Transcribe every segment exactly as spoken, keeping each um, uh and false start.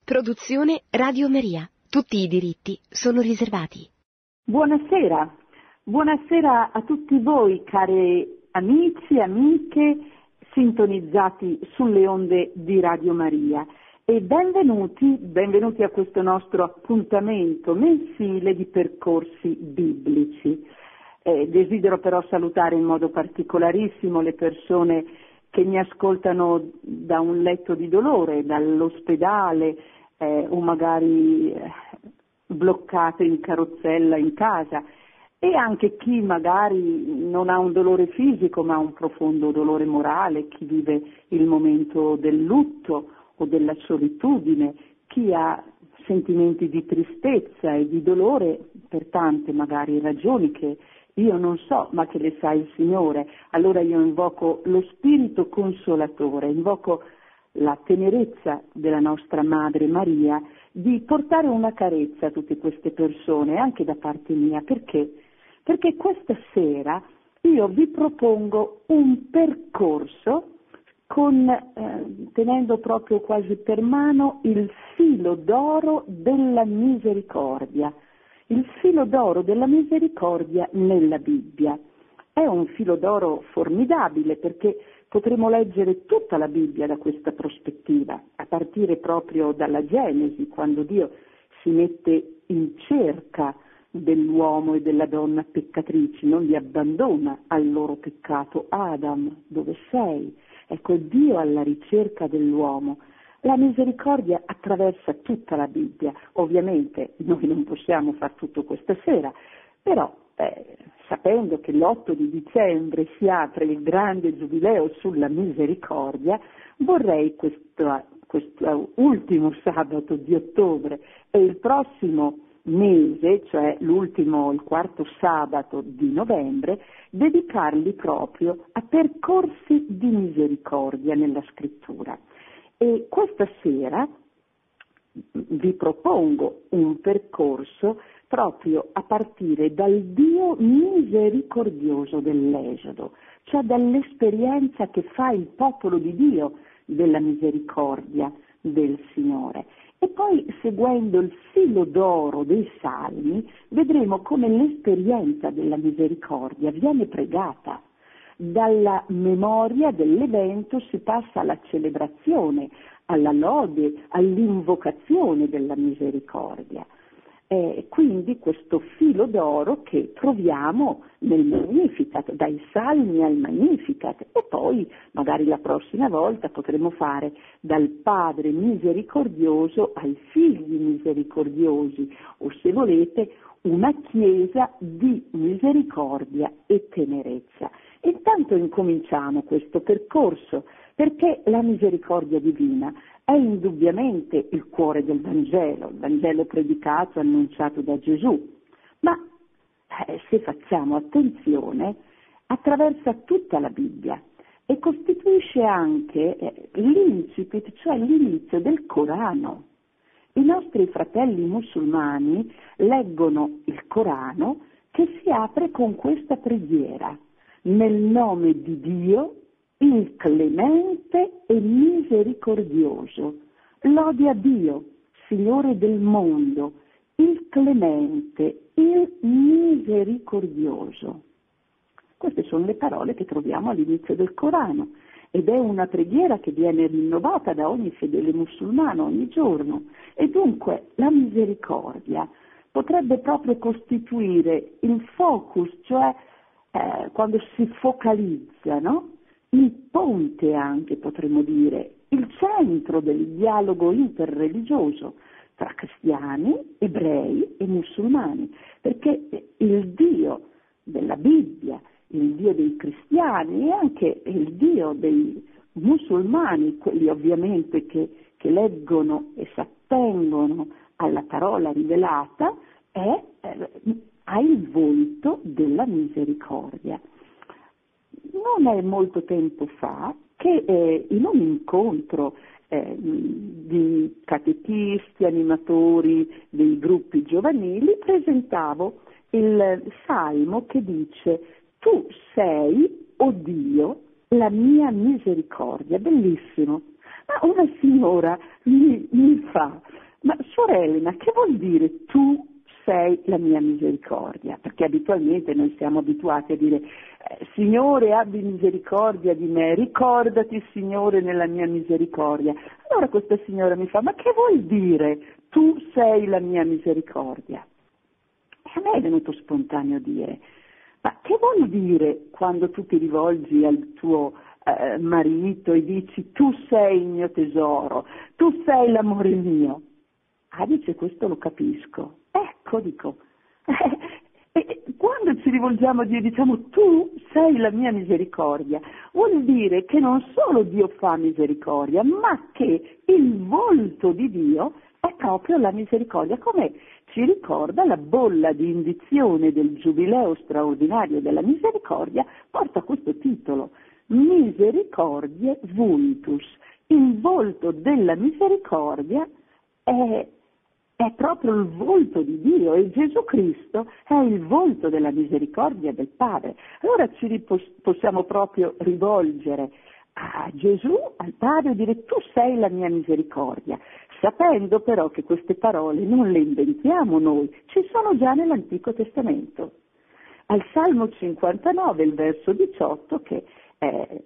Produzione Radio Maria. Tutti i diritti sono riservati. Buonasera, buonasera a tutti voi cari amici, amiche sintonizzati sulle onde di Radio Maria e benvenuti, benvenuti a questo nostro appuntamento mensile di percorsi biblici. Eh, desidero però salutare in modo particolarissimo le persone che mi ascoltano da un letto di dolore, dall'ospedale eh, o magari eh, bloccate in carrozzella in casa, e anche chi magari non ha un dolore fisico ma un profondo dolore morale, chi vive il momento del lutto o della solitudine, chi ha sentimenti di tristezza e di dolore per tante magari ragioni che io non so, ma che le sa il Signore. Allora io invoco lo Spirito Consolatore, invoco la tenerezza della nostra Madre Maria di portare una carezza a tutte queste persone, anche da parte mia. Perché? Perché questa sera io vi propongo un percorso con, eh, tenendo proprio quasi per mano il filo d'oro della misericordia. Il filo d'oro della misericordia nella Bibbia. È un filo d'oro formidabile perché potremo leggere tutta la Bibbia da questa prospettiva, a partire proprio dalla Genesi, quando Dio si mette in cerca dell'uomo e della donna peccatrici, non li abbandona al loro peccato. Adam, dove sei? Ecco, Dio alla ricerca dell'uomo. La misericordia attraversa tutta la Bibbia. Ovviamente noi non possiamo far tutto questa sera, però eh, sapendo che l'otto di dicembre si apre il grande giubileo sulla misericordia, vorrei questo, questo ultimo sabato di ottobre e il prossimo mese, cioè l'ultimo, il quarto sabato di novembre, dedicarli proprio a percorsi di misericordia nella Scrittura. E questa sera vi propongo un percorso proprio a partire dal Dio misericordioso dell'Esodo, cioè dall'esperienza che fa il popolo di Dio della misericordia del Signore. E poi, seguendo il filo d'oro dei Salmi, vedremo come l'esperienza della misericordia viene pregata. Dalla memoria dell'evento si passa alla celebrazione, alla lode, all'invocazione della misericordia. E quindi questo filo d'oro che troviamo nel Magnificat, dai Salmi al Magnificat, e poi magari la prossima volta potremo fare dal Padre misericordioso ai figli misericordiosi, o se volete una Chiesa di misericordia e tenerezza. Intanto incominciamo questo percorso, perché la misericordia divina è indubbiamente il cuore del Vangelo, il Vangelo predicato, annunciato da Gesù, ma eh, se facciamo attenzione attraversa tutta la Bibbia e costituisce anche eh, l'incipit, cioè l'inizio del Corano. I nostri fratelli musulmani leggono il Corano che si apre con questa preghiera: nel nome di Dio, il clemente e misericordioso. Lode a Dio, Signore del mondo, il clemente, il misericordioso. Queste sono le parole che troviamo all'inizio del Corano ed è una preghiera che viene rinnovata da ogni fedele musulmano ogni giorno. E dunque la misericordia potrebbe proprio costituire il focus, cioè eh, quando si focalizza, no? Il ponte anche, potremmo dire, il centro del dialogo interreligioso tra cristiani, ebrei e musulmani, perché il Dio della Bibbia, il Dio dei cristiani e anche il Dio dei musulmani, quelli ovviamente che, che leggono e s'attengono alla parola rivelata, è, eh, ha il volto della misericordia. Non è molto tempo fa che eh, in un incontro eh, di catechisti, animatori dei gruppi giovanili, presentavo il salmo che dice: tu sei, o Dio, la mia misericordia. Bellissimo. Ma una signora mi, mi fa: Suor Elena, che vuol dire tu sei la mia misericordia? Perché abitualmente noi siamo abituati a dire eh, Signore abbi misericordia di me, ricordati Signore nella mia misericordia. Allora questa signora mi fa, ma che vuol dire tu sei la mia misericordia? E a me è venuto spontaneo dire, ma che vuol dire quando tu ti rivolgi al tuo eh, marito e dici tu sei il mio tesoro, tu sei l'amore mio? Ah, dice, questo lo capisco. Ecco, dico, eh, eh, quando ci rivolgiamo a Dio diciamo tu sei la mia misericordia, vuol dire che non solo Dio fa misericordia, ma che il volto di Dio è proprio la misericordia, come ci ricorda la bolla di indizione del Giubileo straordinario della misericordia, porta questo titolo, Misericordie Vultus, il volto della misericordia è È proprio il volto di Dio e Gesù Cristo è il volto della misericordia del Padre. Allora ci ripos- possiamo proprio rivolgere a Gesù, al Padre, e dire tu sei la mia misericordia, sapendo però che queste parole non le inventiamo noi, ci sono già nell'Antico Testamento. Al Salmo cinquantanove, il verso diciotto, che è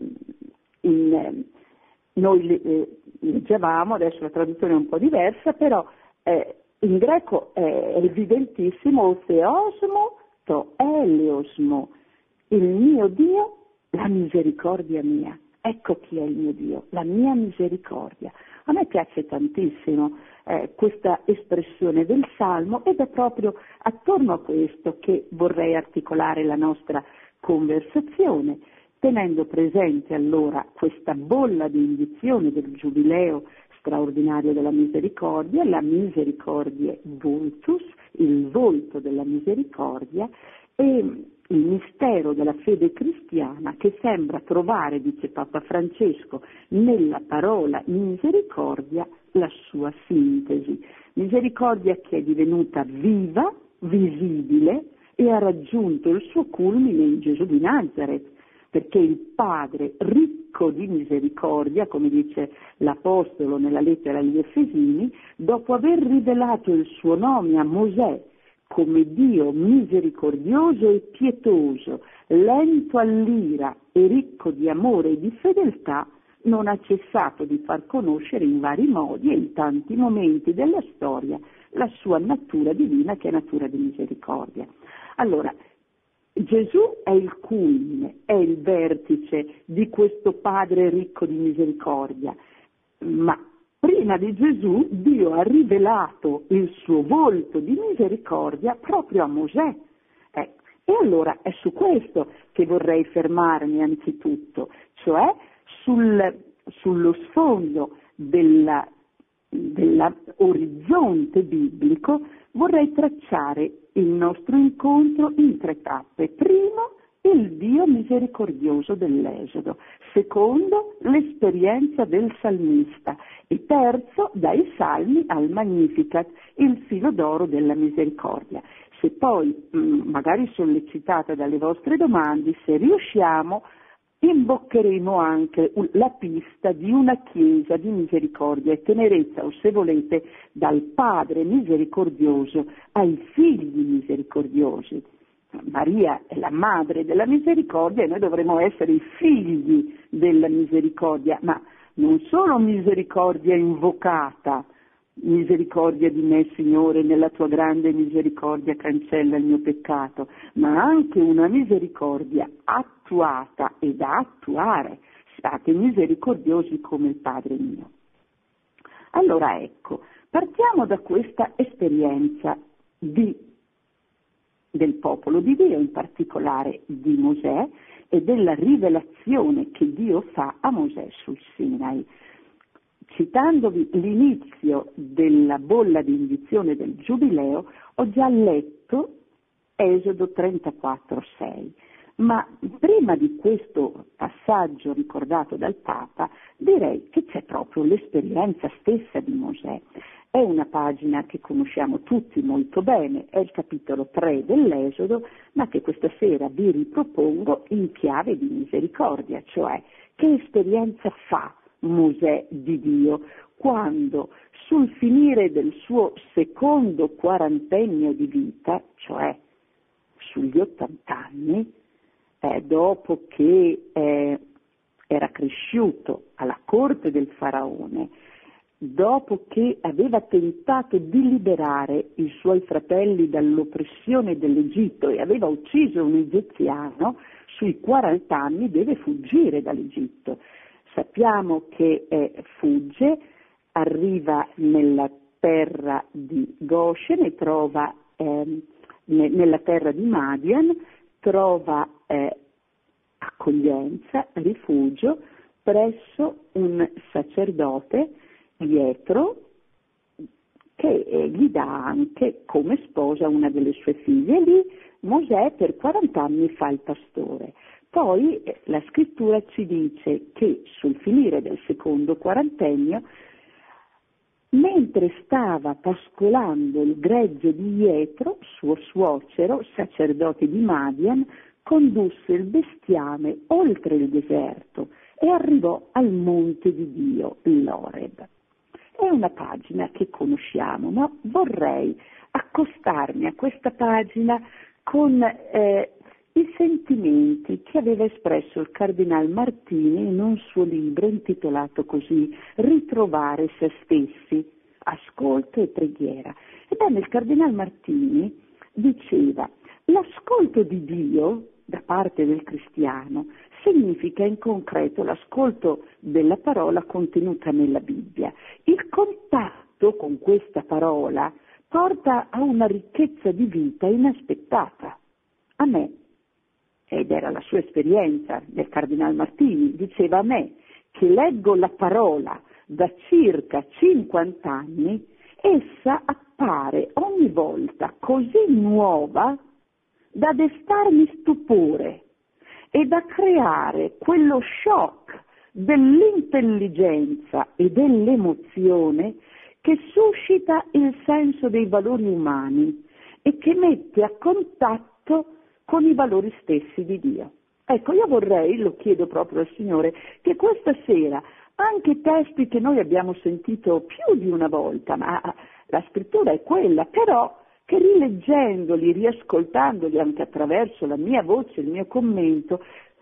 in, noi eh, leggevamo, adesso la traduzione è un po' diversa, però Eh, in greco è evidentissimo, Theosmo to eleosmo, il mio Dio, la misericordia mia. Ecco chi è il mio Dio, la mia misericordia. A me piace tantissimo eh, questa espressione del Salmo ed è proprio attorno a questo che vorrei articolare la nostra conversazione, tenendo presente allora questa bolla di indizione del Giubileo straordinario della misericordia, la Misericordie Vultus, il volto della misericordia, e il mistero della fede cristiana che sembra trovare, dice Papa Francesco, nella parola misericordia la sua sintesi. Misericordia che è divenuta viva, visibile e ha raggiunto il suo culmine in Gesù di Nazaret, perché il Padre ricco di misericordia, come dice l'Apostolo nella lettera agli Efesini, dopo aver rivelato il suo nome a Mosè come Dio misericordioso e pietoso, lento all'ira e ricco di amore e di fedeltà, non ha cessato di far conoscere in vari modi e in tanti momenti della storia la sua natura divina, che è natura di misericordia. Allora, Gesù è il culmine, è il vertice di questo Padre ricco di misericordia, ma prima di Gesù Dio ha rivelato il suo volto di misericordia proprio a Mosè. Eh, e allora è su questo che vorrei fermarmi anzitutto, cioè sul, sullo sfondo della dell'orizzonte biblico vorrei tracciare il nostro incontro in tre tappe. Primo, il Dio misericordioso dell'Esodo. Secondo, l'esperienza del salmista. E terzo, dai Salmi al Magnificat, il filo d'oro della misericordia. Se poi, magari sollecitata dalle vostre domande, se riusciamo, imboccheremo anche la pista di una chiesa di misericordia e tenerezza, o se volete, dal Padre misericordioso ai figli misericordiosi. Maria è la madre della misericordia e noi dovremo essere i figli della misericordia, ma non solo misericordia invocata, misericordia di me, Signore, nella tua grande misericordia cancella il mio peccato, ma anche una misericordia attuata e da attuare. Siate misericordiosi come il Padre mio. Allora ecco, partiamo da questa esperienza di, del popolo di Dio, in particolare di Mosè, e della rivelazione che Dio fa a Mosè sul Sinai. Citandovi l'inizio della bolla di indizione del Giubileo, ho già letto Esodo trentaquattro sei, ma prima di questo passaggio ricordato dal Papa direi che c'è proprio l'esperienza stessa di Mosè. È una pagina che conosciamo tutti molto bene, è il capitolo tre dell'Esodo, ma che questa sera vi ripropongo in chiave di misericordia, cioè che esperienza fa Mosè di Dio quando sul finire del suo secondo quarantennio di vita, cioè sugli ottanta anni, eh, dopo che eh, era cresciuto alla corte del faraone, dopo che aveva tentato di liberare i suoi fratelli dall'oppressione dell'Egitto e aveva ucciso un egiziano, sui quaranta anni deve fuggire dall'Egitto. Sappiamo che eh, fugge, arriva nella terra di Goshen e trova, eh, ne, nella terra di Madian, trova eh, accoglienza, rifugio presso un sacerdote, Pietro, che gli dà anche come sposa una delle sue figlie. Lì Mosè per quaranta anni fa il pastore. Poi eh, la scrittura ci dice che sul finire del secondo quarantennio, mentre stava pascolando il gregge di Pietro, suo suocero, sacerdote di Madian, condusse il bestiame oltre il deserto e arrivò al monte di Dio, l'Oreb. È una pagina che conosciamo, ma vorrei accostarmi a questa pagina con eh, i sentimenti che aveva espresso il Cardinal Martini in un suo libro intitolato così, Ritrovare se stessi, ascolto e preghiera. Ebbene, il Cardinal Martini diceva: l'ascolto di Dio da parte del cristiano significa in concreto l'ascolto della parola contenuta nella Bibbia. Il contatto con questa parola porta a una ricchezza di vita inaspettata. A me, ed era la sua esperienza del Cardinal Martini, diceva: a me che leggo la parola da circa cinquanta anni, essa appare ogni volta così nuova da destarmi stupore e da creare quello shock dell'intelligenza e dell'emozione che suscita il senso dei valori umani e che mette a contatto con i valori stessi di Dio. Ecco, io vorrei, lo chiedo proprio al Signore, che questa sera anche testi che noi abbiamo sentito più di una volta, ma la scrittura è quella, però che rileggendoli, riascoltandoli anche attraverso la mia voce, il mio commento,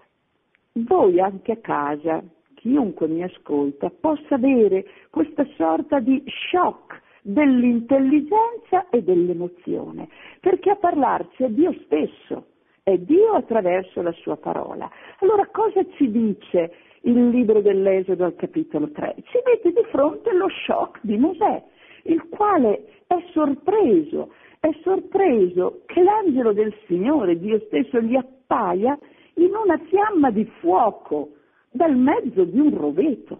voi anche a casa, chiunque mi ascolta, possa avere questa sorta di shock dell'intelligenza e dell'emozione, perché a parlarci è Dio stesso, è Dio attraverso la sua parola. Allora cosa ci dice il libro dell'Esodo al capitolo tre? Ci mette di fronte lo shock di Mosè, il quale è sorpreso, è sorpreso che l'angelo del Signore, Dio stesso, gli appaia in una fiamma di fuoco dal mezzo di un roveto.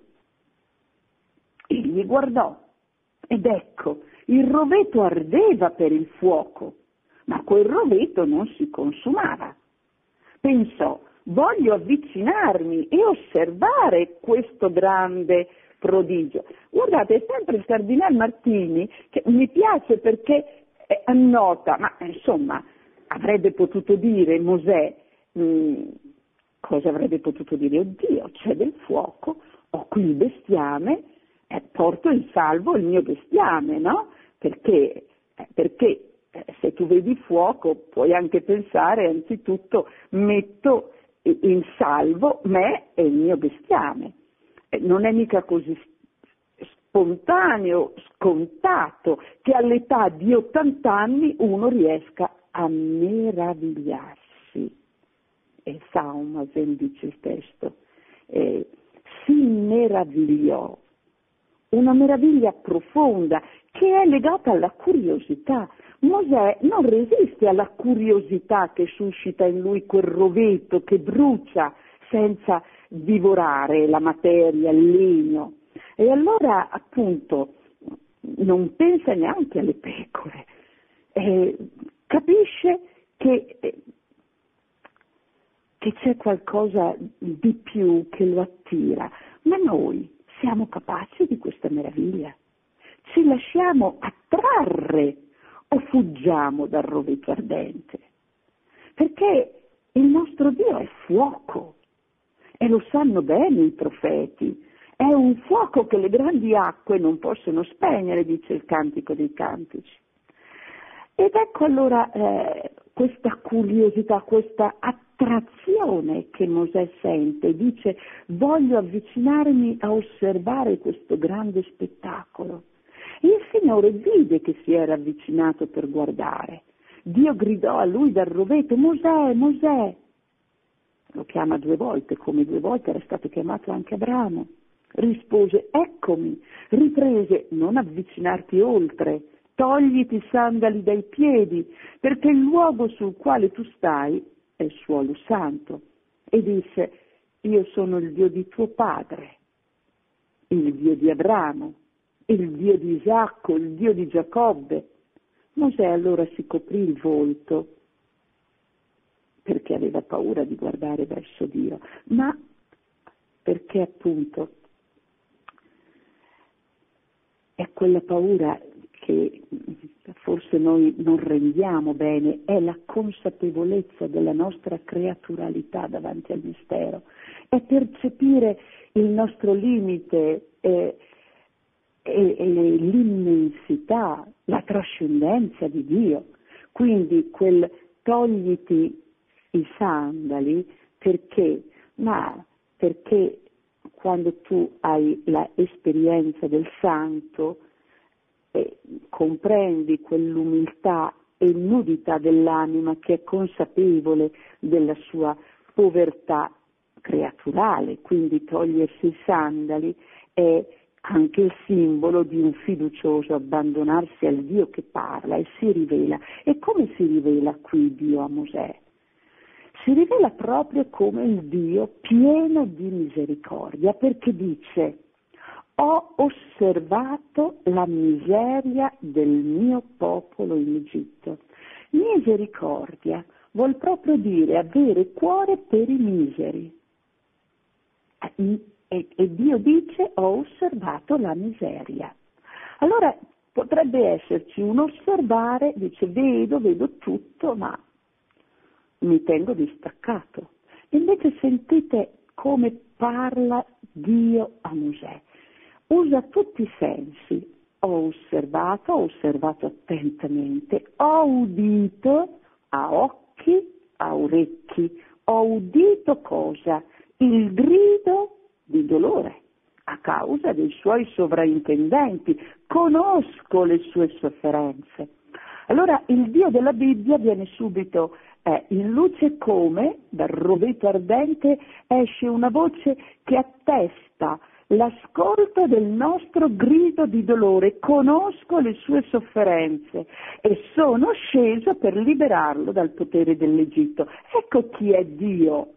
Egli guardò ed ecco, il roveto ardeva per il fuoco, ma quel roveto non si consumava. Pensò: voglio avvicinarmi e osservare questo grande prodigio. Guardate, è sempre il Cardinal Martini che mi piace perché annota, ma insomma avrebbe potuto dire Mosè, mh, cosa avrebbe potuto dire? Oddio, c'è del fuoco, ho qui il bestiame, eh, porto in salvo il mio bestiame, no? Perché, eh, perché eh, se tu vedi fuoco puoi anche pensare anzitutto metto in salvo me e il mio bestiame. Eh, non è mica così spontaneo, scontato, che all'età di ottanta anni uno riesca a meravigliarsi. E Saumasen dice il testo, eh, si meravigliò, una meraviglia profonda che è legata alla curiosità. Mosè non resiste alla curiosità che suscita in lui quel roveto che brucia senza divorare la materia, il legno. E allora appunto non pensa neanche alle pecore, eh, capisce che, eh, che c'è qualcosa di più che lo attira, ma noi siamo capaci di questa meraviglia? Ci lasciamo attrarre o fuggiamo dal roveto ardente? Perché il nostro Dio è fuoco e lo sanno bene i profeti. È un fuoco che le grandi acque non possono spegnere, dice il Cantico dei Cantici. Ed ecco allora eh, questa curiosità, questa attrazione che Mosè sente, dice: voglio avvicinarmi a osservare questo grande spettacolo. E il Signore vide che si era avvicinato per guardare. Dio gridò a lui dal rovetto: Mosè, Mosè. Lo chiama due volte, come due volte era stato chiamato anche Abramo. Rispose: eccomi. Riprese: non avvicinarti oltre, togliti i sandali dai piedi, perché il luogo sul quale tu stai è suolo santo. E disse: io sono il Dio di tuo padre, il Dio di Abramo, il Dio di Isacco, il Dio di Giacobbe. Mosè allora si coprì il volto perché aveva paura di guardare verso Dio, ma perché appunto è quella paura che forse noi non rendiamo bene, è la consapevolezza della nostra creaturalità davanti al mistero, è percepire il nostro limite e, e, e l'immensità, la trascendenza di Dio. Quindi quel togliti i sandali, perché? Ma perché quando tu hai l'esperienza del santo e comprendi quell'umiltà e nudità dell'anima che è consapevole della sua povertà creaturale, quindi togliersi i sandali è anche il simbolo di un fiducioso abbandonarsi al Dio che parla e si rivela. E come si rivela qui Dio a Mosè? Si rivela proprio come il Dio pieno di misericordia, perché dice: ho osservato la miseria del mio popolo in Egitto. Misericordia vuol proprio dire avere cuore per i miseri. E, e Dio dice: ho osservato la miseria. Allora potrebbe esserci un osservare, dice: vedo, vedo tutto, ma mi tengo distaccato. Invece sentite come parla Dio a Mosè. Usa tutti i sensi. Ho osservato, ho osservato attentamente, ho udito a occhi, a orecchi. Ho udito cosa? Il grido di dolore a causa dei suoi sovraintendenti. Conosco le sue sofferenze. Allora il Dio della Bibbia viene subito eh, in luce come dal rovetto ardente esce una voce che attesta l'ascolto del nostro grido di dolore. Conosco le sue sofferenze e sono sceso per liberarlo dal potere dell'Egitto. Ecco chi è Dio.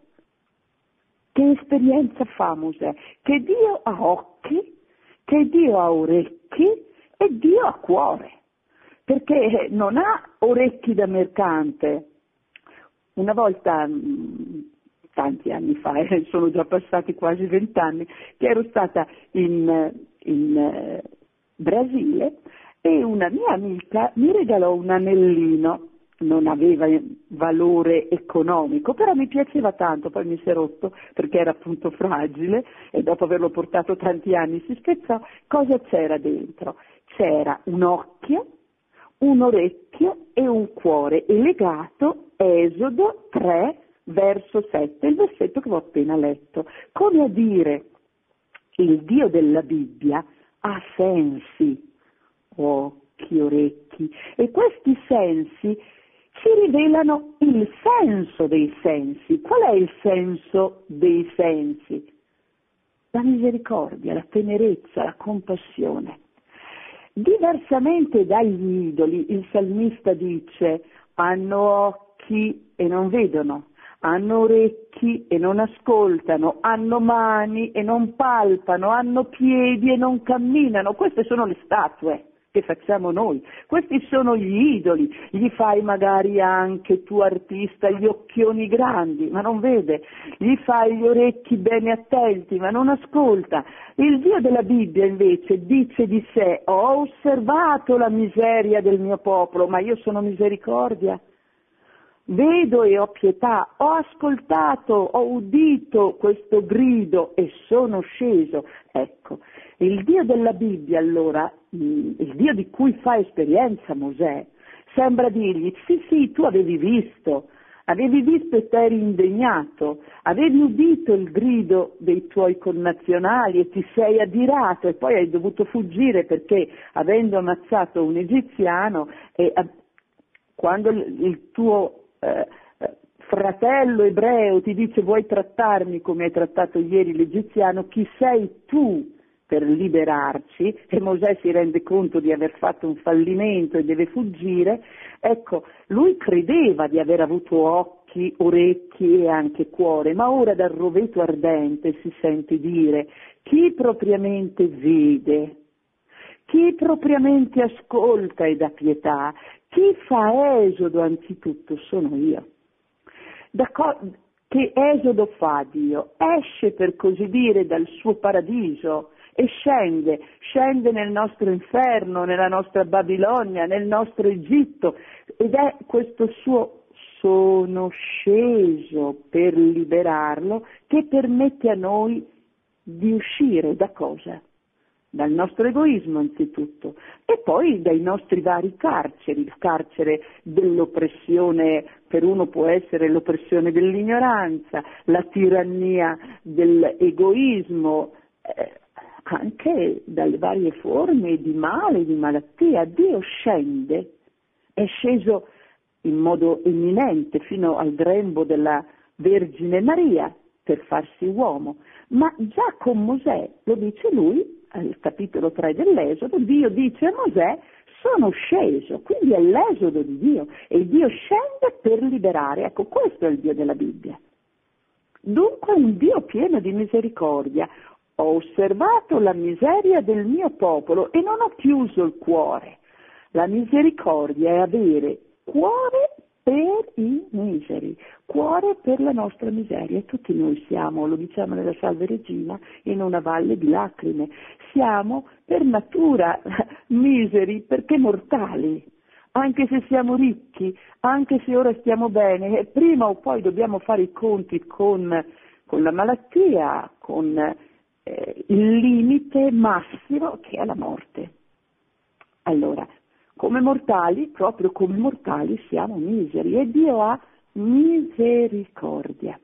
Che esperienza fa Mosè? Che Dio ha occhi, che Dio ha orecchi e Dio ha cuore. Perché non ha orecchi da mercante. Una volta, tanti anni fa, eh, sono già passati quasi vent'anni, che ero stata in, in eh, Brasile e una mia amica mi regalò un anellino, non aveva valore economico, però mi piaceva tanto, poi mi si è rotto perché era appunto fragile e dopo averlo portato tanti anni si spezzò. Cosa c'era dentro? C'era un occhio, un orecchio e un cuore, e legato Esodo tre, verso sette, il versetto che ho appena letto. Come a dire, il Dio della Bibbia ha sensi, occhi, orecchi, e questi sensi ci rivelano il senso dei sensi. Qual è il senso dei sensi? La misericordia, la tenerezza, la compassione. Diversamente dagli idoli, il salmista dice: hanno occhi e non vedono, hanno orecchi e non ascoltano, hanno mani e non palpano, hanno piedi e non camminano. Queste sono le statue che facciamo noi, questi sono gli idoli. Gli fai magari anche tu artista gli occhioni grandi, ma non vede, gli fai gli orecchi bene attenti, ma non ascolta. Il Dio della Bibbia invece dice di sé: ho osservato la miseria del mio popolo, ma io sono misericordia. vedo e ho pietà, ho ascoltato, ho udito questo grido e sono sceso. Ecco, il Dio della Bibbia allora, il Dio di cui fa esperienza Mosè, sembra dirgli, sì sì, tu avevi visto, avevi visto e t'eri indegnato, avevi udito il grido dei tuoi connazionali e ti sei adirato e poi hai dovuto fuggire perché avendo ammazzato un egiziano, e, quando il tuo eh, fratello ebreo ti dice vuoi trattarmi come hai trattato ieri l'egiziano, chi sei tu per liberarci? E Mosè si rende conto di aver fatto un fallimento e deve fuggire. Ecco, lui credeva di aver avuto occhi, orecchi e anche cuore, ma ora dal roveto ardente si sente dire chi propriamente vede, chi propriamente ascolta ed ha pietà, chi fa esodo anzitutto sono io. Da co- che esodo fa Dio? Esce per così dire dal suo paradiso e scende, scende nel nostro inferno, nella nostra Babilonia, nel nostro Egitto, ed è questo suo sono sceso per liberarlo che permette a noi di uscire da cosa? Dal nostro egoismo anzitutto e poi dai nostri vari carceri, il carcere dell'oppressione, per uno può essere l'oppressione dell'ignoranza, la tirannia dell'egoismo, eh, anche dalle varie forme di male, di malattia. Dio scende, è sceso in modo eminente fino al grembo della Vergine Maria per farsi uomo, ma già con Mosè, lo dice lui, al capitolo tre dell'Esodo, Dio dice a Mosè, sono sceso, quindi è l'esodo di Dio, e Dio scende per liberare. Ecco, questo è il Dio della Bibbia. Dunque un Dio pieno di misericordia. Ho osservato la miseria del mio popolo e non ho chiuso il cuore. La misericordia è avere cuore per i miseri, cuore per la nostra miseria. E tutti noi siamo, lo diciamo nella Salve Regina, in una valle di lacrime. Siamo per natura miseri perché mortali. Anche se siamo ricchi, anche se ora stiamo bene, prima o poi dobbiamo fare i conti con, con la malattia, con eh, il limite massimo che è la morte. Allora, come mortali, proprio come mortali siamo miseri e Dio ha misericordia.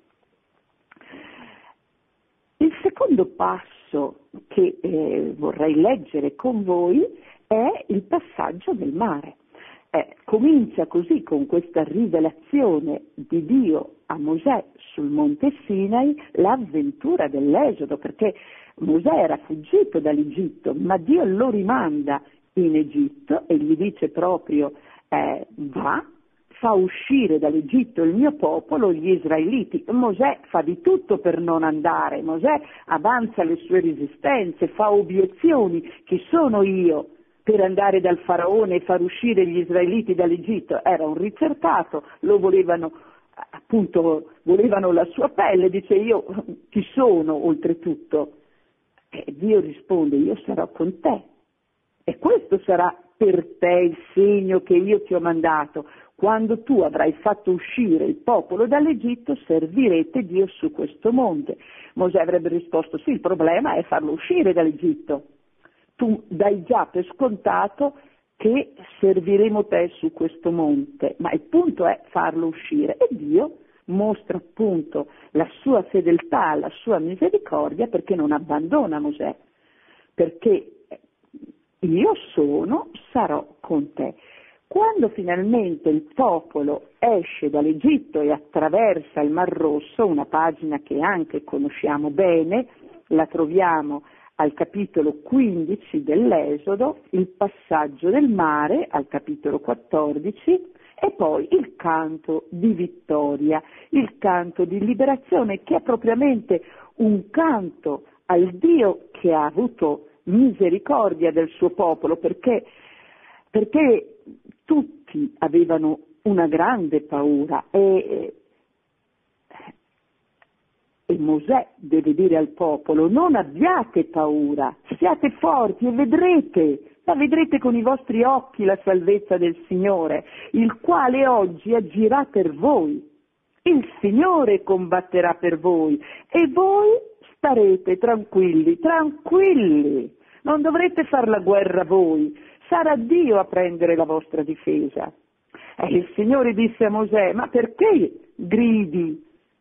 Il secondo passo che eh, vorrei leggere con voi è il passaggio del mare. Eh, comincia così con questa rivelazione di Dio a Mosè sul monte Sinai l'avventura dell'Esodo, perché Mosè era fuggito dall'Egitto, ma Dio lo rimanda in Egitto e gli dice proprio eh, va, fa uscire dall'Egitto il mio popolo, gli israeliti. Mosè fa di tutto per non andare, Mosè avanza le sue resistenze, fa obiezioni, chi sono io per andare dal faraone e far uscire gli israeliti dall'Egitto? Era un ricercato, lo volevano appunto, volevano la sua pelle, dice io chi sono oltretutto? E Dio risponde io sarò con te. E questo sarà per te il segno che io ti ho mandato. Quando tu avrai fatto uscire il popolo dall'Egitto, servirete Dio su questo monte. Mosè avrebbe risposto, sì, il problema è farlo uscire dall'Egitto. Tu dai già per scontato che serviremo te su questo monte, ma il punto è farlo uscire. E Dio mostra appunto la sua fedeltà, la sua misericordia, perché non abbandona Mosè, perché io sono, sarò con te. Quando finalmente il popolo esce dall'Egitto e attraversa il Mar Rosso, una pagina che anche conosciamo bene, la troviamo al capitolo quindici dell'Esodo, il passaggio del mare al capitolo quattordici e poi il canto di vittoria, il canto di liberazione, che è propriamente un canto al Dio che ha avuto misericordia del suo popolo, perché, perché tutti avevano una grande paura e, e Mosè deve dire al popolo non abbiate paura, siate forti e vedrete La vedrete con i vostri occhi la salvezza del Signore, il quale oggi agirà per voi. Il Signore combatterà per voi e voi starete tranquilli, tranquilli. Non dovrete far la guerra voi, sarà Dio a prendere la vostra difesa. E il Signore disse a Mosè: ma perché gridi?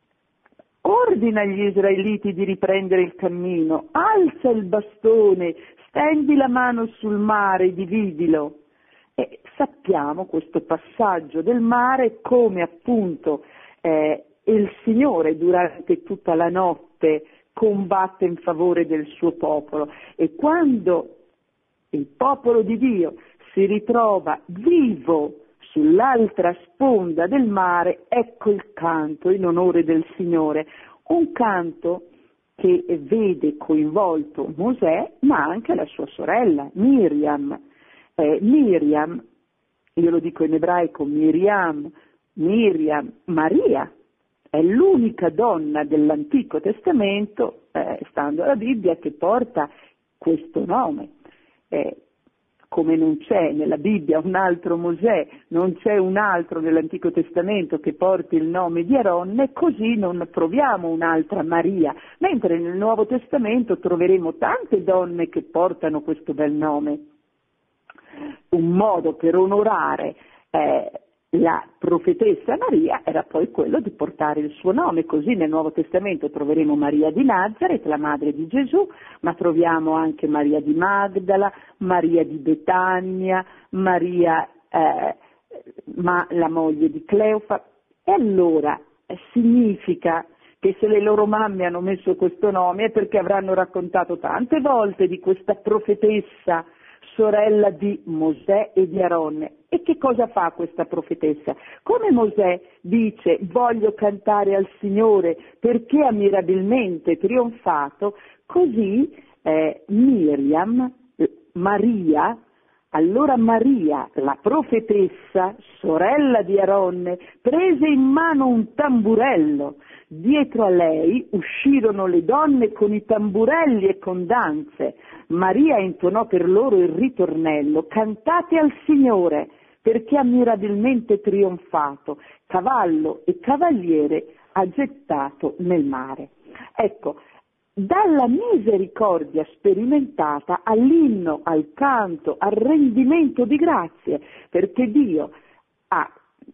Ordina agli israeliti di riprendere il cammino, alza il bastone, stendi la mano sul mare, dividilo. E sappiamo questo passaggio del mare come appunto eh, il Signore durante tutta la notte combatte in favore del suo popolo, e quando il popolo di Dio si ritrova vivo sull'altra sponda del mare, ecco il canto in onore del Signore, un canto che vede coinvolto Mosè ma anche la sua sorella Miriam. Eh, Miriam, io lo dico in ebraico Miriam, Miriam, Maria, è l'unica donna dell'Antico Testamento, eh, stando alla Bibbia, che porta questo nome. Eh, come non c'è nella Bibbia un altro Mosè, non c'è un altro nell'Antico Testamento che porti il nome di Aronne, così non troviamo un'altra Maria, mentre nel Nuovo Testamento troveremo tante donne che portano questo bel nome. Un modo per onorare eh, la profetessa Maria era poi quello di portare il suo nome, così nel Nuovo Testamento troveremo Maria di Nazaret, la madre di Gesù, ma troviamo anche Maria di Magdala, Maria di Betania, Maria, eh, ma, la moglie di Cleofa. E allora eh, significa che se le loro mamme hanno messo questo nome è perché avranno raccontato tante volte di questa profetessa, sorella di Mosè e di Aronne. E che cosa fa questa profetessa? Come Mosè dice voglio cantare al Signore perché ha mirabilmente trionfato, così eh, Miriam, Maria, allora Maria, la profetessa, sorella di Aronne, prese in mano un tamburello. Dietro a lei uscirono le donne con i tamburelli e con danze. Maria intonò per loro il ritornello: cantate al Signore, perché ha mirabilmente trionfato, cavallo e cavaliere ha gettato nel mare. Ecco, dalla misericordia sperimentata all'inno, al canto, al rendimento di grazie, perché Dio ha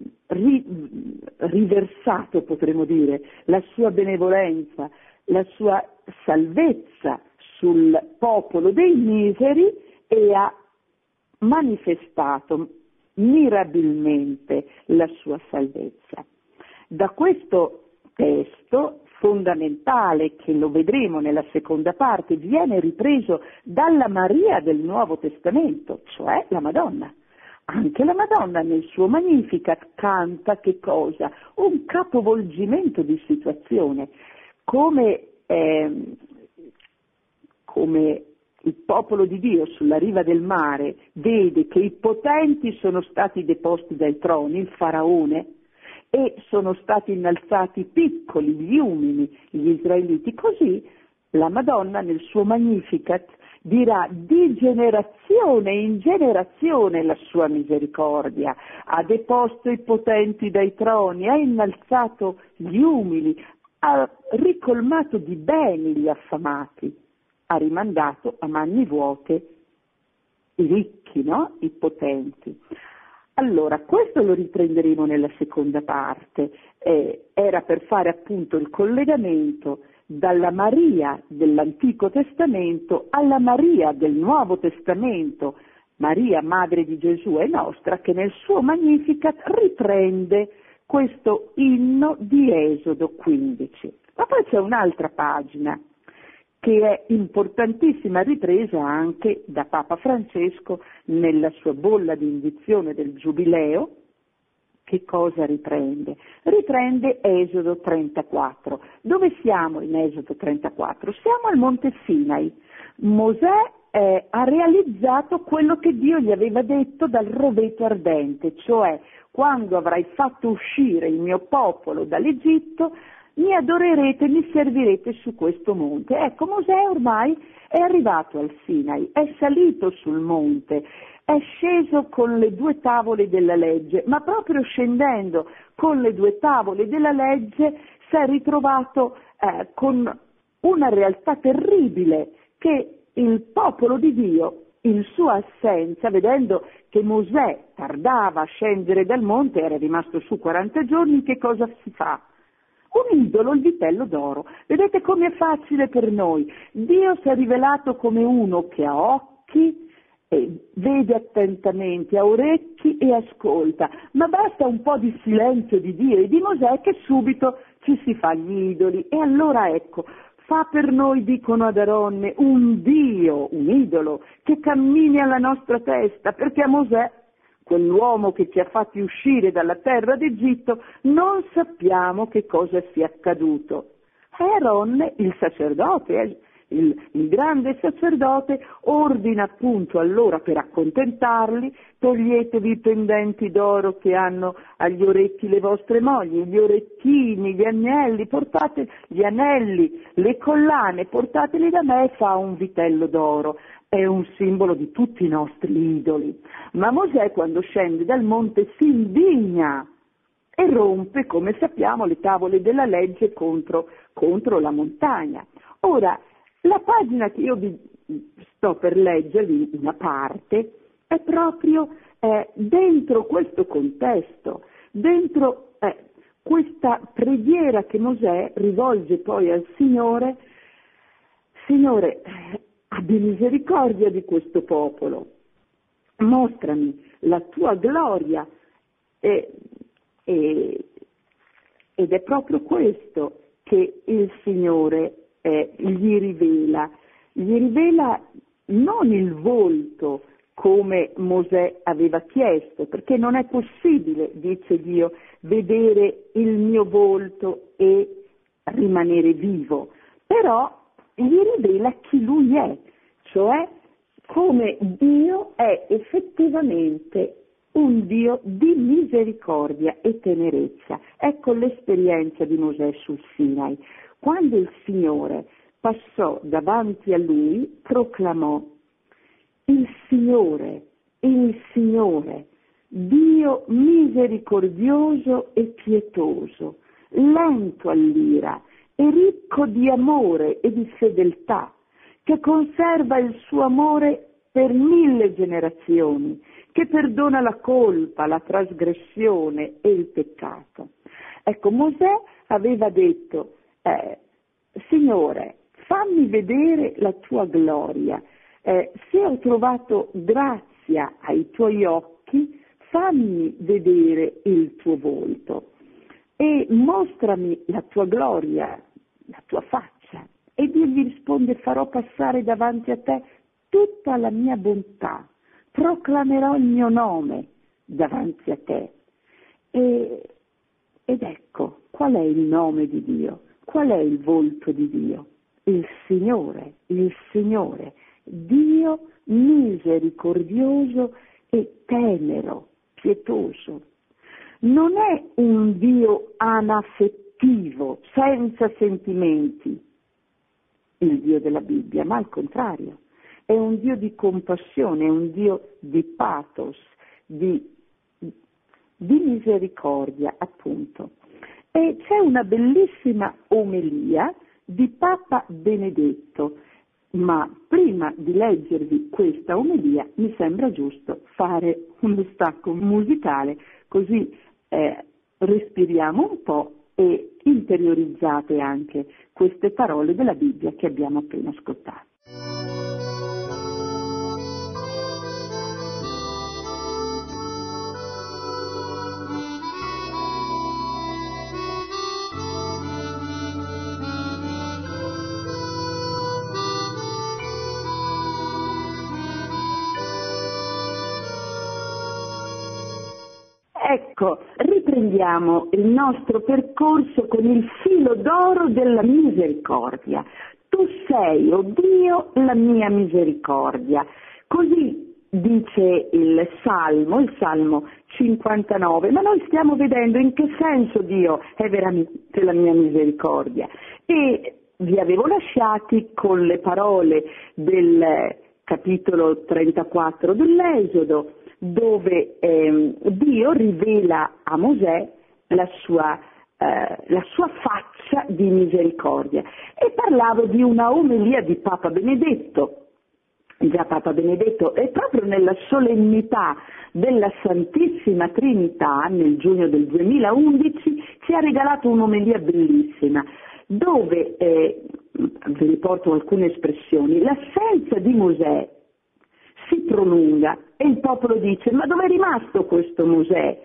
riversato, potremmo dire, la sua benevolenza, la sua salvezza sul popolo dei miseri e ha manifestato mirabilmente la sua salvezza. Da questo testo fondamentale, che lo vedremo nella seconda parte, viene ripreso dalla Maria del Nuovo Testamento, cioè la Madonna. Anche la Madonna nel suo Magnificat canta che cosa? Un capovolgimento di situazione, come, eh, come il popolo di Dio sulla riva del mare vede che i potenti sono stati deposti dai troni, il faraone, e sono stati innalzati piccoli, gli umili, gli israeliti, così la Madonna nel suo Magnificat dirà di generazione in generazione la sua misericordia, ha deposto i potenti dai troni, ha innalzato gli umili, ha ricolmato di beni gli affamati, ha rimandato a mani vuote i ricchi, no? I potenti. Allora, questo lo riprenderemo nella seconda parte, eh, era per fare appunto il collegamento dalla Maria dell'Antico Testamento alla Maria del Nuovo Testamento, Maria, madre di Gesù e nostra, che nel suo Magnificat riprende questo inno di Esodo quindici. Ma poi c'è un'altra pagina che è importantissima, ripresa anche da Papa Francesco nella sua bolla di indizione del Giubileo. Che cosa riprende? Riprende Esodo trentaquattro. Dove siamo in Esodo trentaquattro? Siamo al Monte Sinai. Mosè eh, ha realizzato quello che Dio gli aveva detto dal roveto ardente, cioè quando avrai fatto uscire il mio popolo dall'Egitto mi adorerete, mi servirete su questo monte. Ecco, Mosè ormai è arrivato al Sinai, è salito sul monte, è sceso con le due tavole della legge, ma proprio scendendo con le due tavole della legge si è ritrovato eh, con una realtà terribile, che il popolo di Dio, in sua assenza, vedendo che Mosè tardava a scendere dal monte, era rimasto su quaranta giorni, che cosa si fa? Un idolo, il vitello d'oro. Vedete come è facile per noi. Dio si è rivelato come uno che ha occhi, e vede attentamente, ha orecchi e ascolta, ma basta un po' di silenzio di Dio e di Mosè che subito ci si fa gli idoli. E allora ecco, fa per noi, dicono ad Aronne, un Dio, un idolo, che cammini alla nostra testa, perché a Mosè, quell'uomo che ci ha fatti uscire dalla terra d'Egitto, non sappiamo che cosa sia accaduto. E Aronne, il sacerdote, il, il grande sacerdote, ordina appunto allora, per accontentarli: toglietevi i pendenti d'oro che hanno agli orecchi le vostre mogli, gli orecchini, gli anelli, portate gli anelli, le collane, portateli da me, e fa un vitello d'oro. È un simbolo di tutti i nostri idoli. Ma Mosè, quando scende dal monte, si indigna e rompe, come sappiamo, le tavole della legge contro, contro la montagna. Ora, la pagina che io vi sto per leggervi, una parte, è proprio eh, dentro questo contesto, dentro eh, questa preghiera che Mosè rivolge poi al Signore: Signore, abbi misericordia di questo popolo, mostrami la tua gloria. E, e, ed è proprio questo che il Signore eh, gli rivela, gli rivela non il volto come Mosè aveva chiesto, perché non è possibile, dice Dio, vedere il mio volto e rimanere vivo, però gli rivela chi lui è, cioè come Dio è effettivamente un Dio di misericordia e tenerezza. Ecco l'esperienza di Mosè sul Sinai. Quando il Signore passò davanti a lui, proclamò: il Signore, il Signore, Dio misericordioso e pietoso, lento all'ira e ricco di amore e di fedeltà, che conserva il suo amore per mille generazioni, che perdona la colpa, la trasgressione e il peccato. Ecco, Mosè aveva detto: eh, Signore, fammi vedere la tua gloria, eh, se ho trovato grazia ai tuoi occhi, fammi vedere il tuo volto e mostrami la tua gloria, la tua faccia. E Dio gli risponde: farò passare davanti a te tutta la mia bontà, proclamerò il mio nome davanti a te. E, ed ecco, qual è il nome di Dio? Qual è il volto di Dio? Il Signore, il Signore, Dio misericordioso e tenero, pietoso. Non è un Dio anaffettivo, senza sentimenti, il Dio della Bibbia, ma al contrario. È un Dio di compassione, è un Dio di pathos, di, di misericordia, appunto. E c'è una bellissima omelia di Papa Benedetto, ma prima di leggervi questa omelia mi sembra giusto fare uno stacco musicale, così eh, respiriamo un po' e interiorizzate anche queste parole della Bibbia che abbiamo appena ascoltato. Ecco, riprendiamo il nostro percorso con il filo d'oro della misericordia. Tu sei, oh Dio, la mia misericordia. Così dice il Salmo, il Salmo cinquantanove, ma noi stiamo vedendo in che senso Dio è veramente la mia misericordia. E vi avevo lasciati con le parole del capitolo trentaquattro dell'Esodo, dove eh, Dio rivela a Mosè la sua, eh, la sua faccia di misericordia. E parlavo di una omelia di Papa Benedetto. Già Papa Benedetto, e proprio nella solennità della Santissima Trinità, nel giugno del duemilaundici, ci ha regalato un'omelia bellissima, dove, eh, vi riporto alcune espressioni, l'assenza di Mosè si prolunga e il popolo dice: ma dove è rimasto questo Mosè?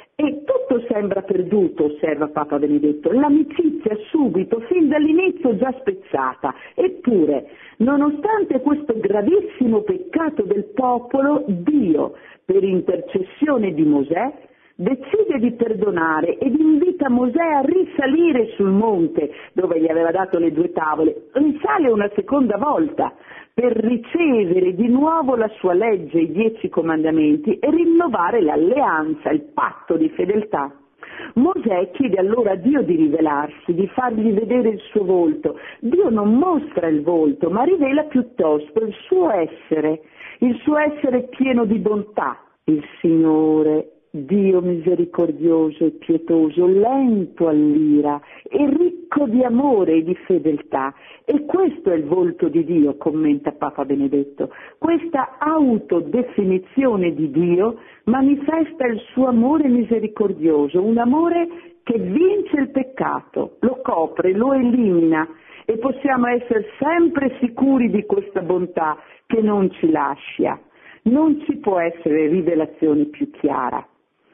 E tutto sembra perduto, osserva Papa Benedetto, l'amicizia subito, fin dall'inizio già spezzata. Eppure, nonostante questo gravissimo peccato del popolo, Dio, per intercessione di Mosè, decide di perdonare ed invita Mosè a risalire sul monte dove gli aveva dato le due tavole. Risale una seconda volta per ricevere di nuovo la sua legge, i dieci comandamenti, e rinnovare l'alleanza, il patto di fedeltà. Mosè chiede allora a Dio di rivelarsi, di fargli vedere il suo volto. Dio non mostra il volto, ma rivela piuttosto il suo essere, il suo essere pieno di bontà. Il Signore, Dio misericordioso e pietoso, lento all'ira e ricco di amore e di fedeltà. E questo è il volto di Dio, commenta Papa Benedetto. Questa autodefinizione di Dio manifesta il suo amore misericordioso, un amore che vince il peccato, lo copre, lo elimina, e possiamo essere sempre sicuri di questa bontà che non ci lascia. Non ci può essere rivelazione più chiara.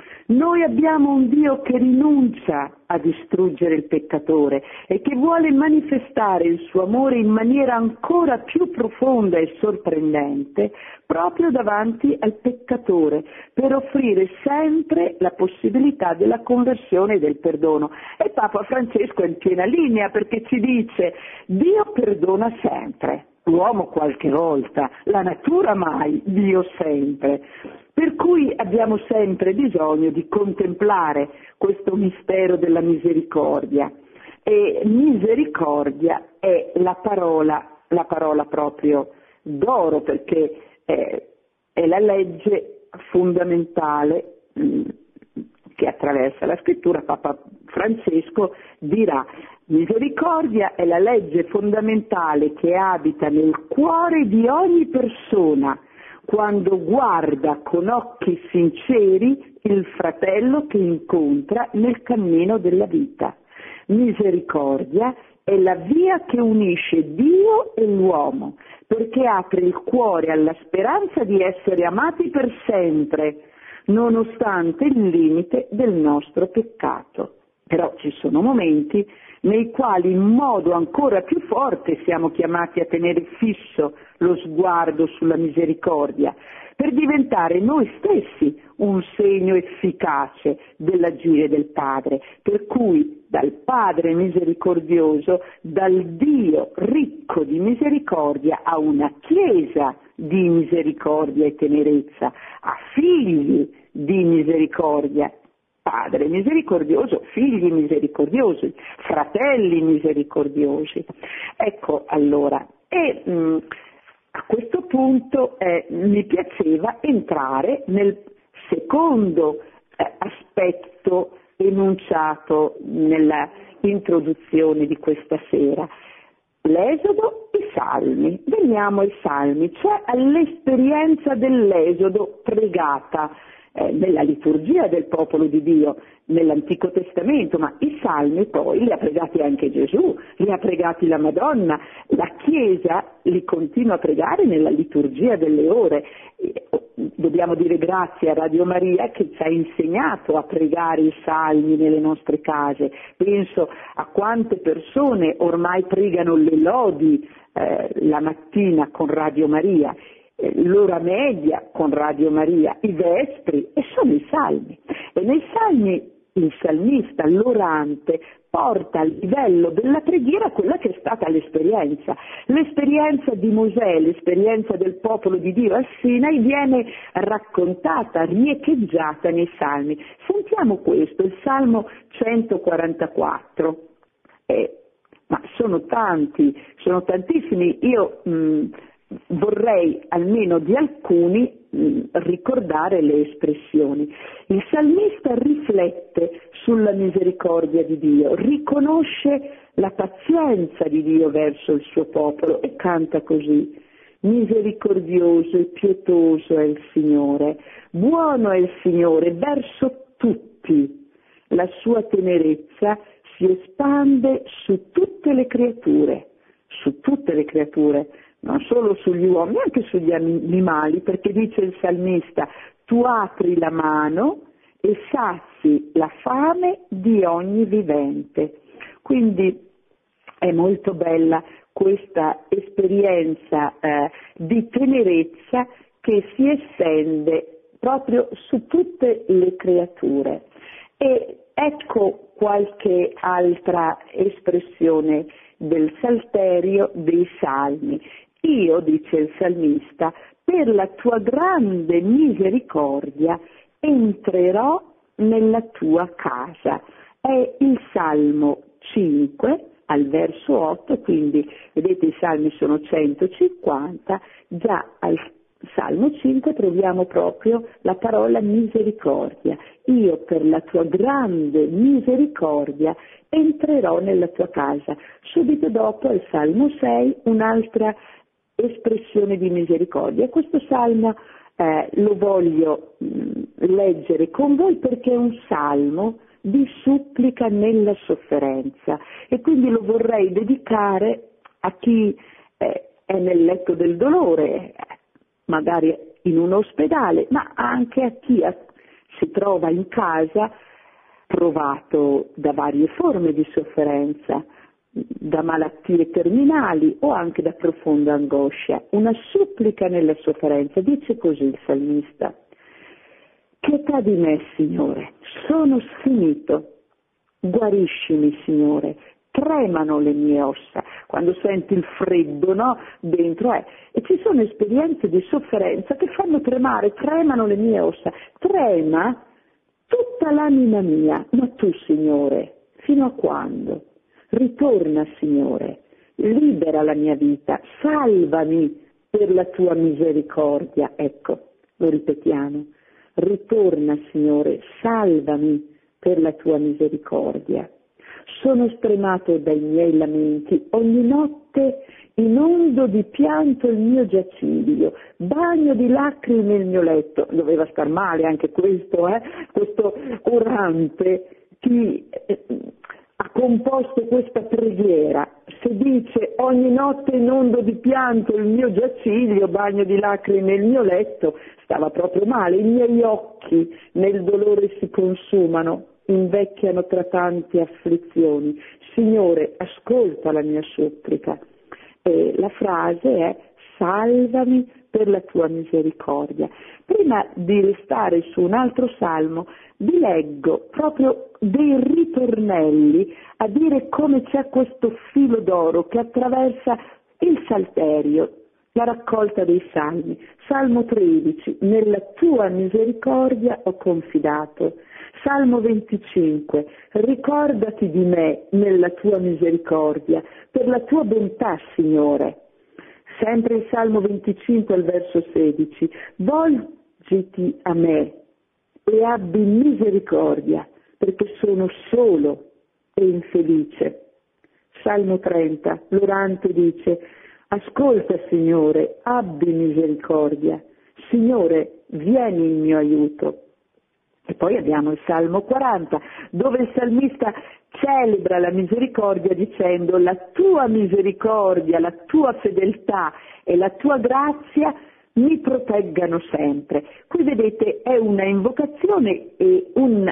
Noi abbiamo un Dio che rinuncia a distruggere il peccatore e che vuole manifestare il suo amore in maniera ancora più profonda e sorprendente proprio davanti al peccatore, per offrire sempre la possibilità della conversione e del perdono. E Papa Francesco è in piena linea, perché ci dice: Dio perdona sempre. L'uomo qualche volta, la natura mai, Dio sempre. Per cui abbiamo sempre bisogno di contemplare questo mistero della misericordia. E misericordia è la parola, la parola proprio d'oro, perché è, è la legge fondamentale mh, che attraversa la scrittura. Papa Francesco dirà: misericordia è la legge fondamentale che abita nel cuore di ogni persona quando guarda con occhi sinceri il fratello che incontra nel cammino della vita. Misericordia è la via che unisce Dio e l'uomo, perché apre il cuore alla speranza di essere amati per sempre, nonostante il limite del nostro peccato. Però ci sono momenti nei quali in modo ancora più forte siamo chiamati a tenere fisso lo sguardo sulla misericordia, per diventare noi stessi un segno efficace dell'agire del Padre, per cui dal Padre misericordioso, dal Dio ricco di misericordia, a una Chiesa di misericordia e tenerezza, a figli di misericordia. Padre misericordioso, figli misericordiosi, fratelli misericordiosi. Ecco allora, e mh, a questo punto eh, mi piaceva entrare nel secondo eh, aspetto enunciato nella introduzione di questa sera. L'Esodo e i Salmi. Veniamo ai Salmi, cioè all'esperienza dell'Esodo pregata eh, nella liturgia del popolo di Dio nell'Antico Testamento, ma i Salmi poi li ha pregati anche Gesù, li ha pregati la Madonna, la Chiesa li continua a pregare nella liturgia delle ore. Dobbiamo dire grazie a Radio Maria che ci ha insegnato a pregare i Salmi nelle nostre case. Penso a quante persone ormai pregano le lodi eh, la mattina con Radio Maria, eh, l'ora media con Radio Maria, i vespri, e sono i Salmi. E nei Salmi il salmista, l'orante, porta al livello della preghiera quella che è stata l'esperienza. L'esperienza di Mosè, l'esperienza del popolo di Dio al Sinai viene raccontata, riecheggiata nei salmi. Sentiamo questo, il Salmo centoquarantaquattro. Eh, ma sono tanti, sono tantissimi. Io mh, vorrei almeno di alcuni mh, ricordare le espressioni. Il salmista riflette sulla misericordia di Dio, riconosce la pazienza di Dio verso il suo popolo e canta così: misericordioso e pietoso è il Signore, buono è il Signore verso tutti, la sua tenerezza si espande su tutte le creature, su tutte le creature, non solo sugli uomini, anche sugli animali, perché dice il salmista: tu apri la mano e sazi la fame di ogni vivente. Quindi è molto bella questa esperienza eh, di tenerezza che si estende proprio su tutte le creature. E ecco qualche altra espressione del Salterio, dei Salmi. Io, dice il salmista, per la tua grande misericordia entrerò nella tua casa. È il Salmo cinque al verso otto, quindi vedete i salmi sono centocinquanta, già al Salmo cinque troviamo proprio la parola misericordia. Io per la tua grande misericordia entrerò nella tua casa. Subito dopo al Salmo sei un'altra espressione di misericordia. Questo salmo eh, lo voglio mh, leggere con voi perché è un salmo di supplica nella sofferenza e quindi lo vorrei dedicare a chi eh, è nel letto del dolore, magari in un ospedale, ma anche a chi si trova in casa provato da varie forme di sofferenza, da malattie terminali o anche da profonda angoscia. Una supplica nella sofferenza. Dice così il salmista: pietà di me, Signore, sono sfinito, guariscimi, Signore, tremano le mie ossa. Quando senti il freddo, no? Dentro è. E ci sono esperienze di sofferenza che fanno tremare, tremano le mie ossa, trema tutta l'anima mia. Ma tu, Signore, fino a quando? Ritorna, Signore, libera la mia vita, salvami per la tua misericordia. Ecco, lo ripetiamo. Ritorna, Signore, salvami per la tua misericordia. Sono stremato dai miei lamenti, ogni notte inondo di pianto il mio giaciglio, bagno di lacrime il mio letto. Doveva star male anche questo, eh? Questo orante, chi eh, ha composto questa preghiera. Se dice ogni notte inondo di pianto il mio giaciglio, bagno di lacrime il mio letto, stava proprio male. I miei occhi nel dolore si consumano, invecchiano tra tante afflizioni. Signore, ascolta la mia supplica. E la frase è: salvami per la tua misericordia. Prima di restare su un altro salmo, vi leggo proprio dei ritornelli a dire come c'è questo filo d'oro che attraversa il Salterio, la raccolta dei salmi. Salmo tredici, nella tua misericordia ho confidato. Salmo venticinque, ricordati di me nella tua misericordia, per la tua bontà, Signore. Sempre il Salmo venticinque al verso sedici, volgiti a me e abbi misericordia, perché sono solo e infelice. Salmo trenta, l'orante dice: ascolta, Signore, abbi misericordia. Signore, vieni in mio aiuto. E poi abbiamo il Salmo quaranta, dove il salmista celebra la misericordia dicendo: la tua misericordia, la tua fedeltà e la tua grazia mi proteggano sempre. Qui vedete è una invocazione e un,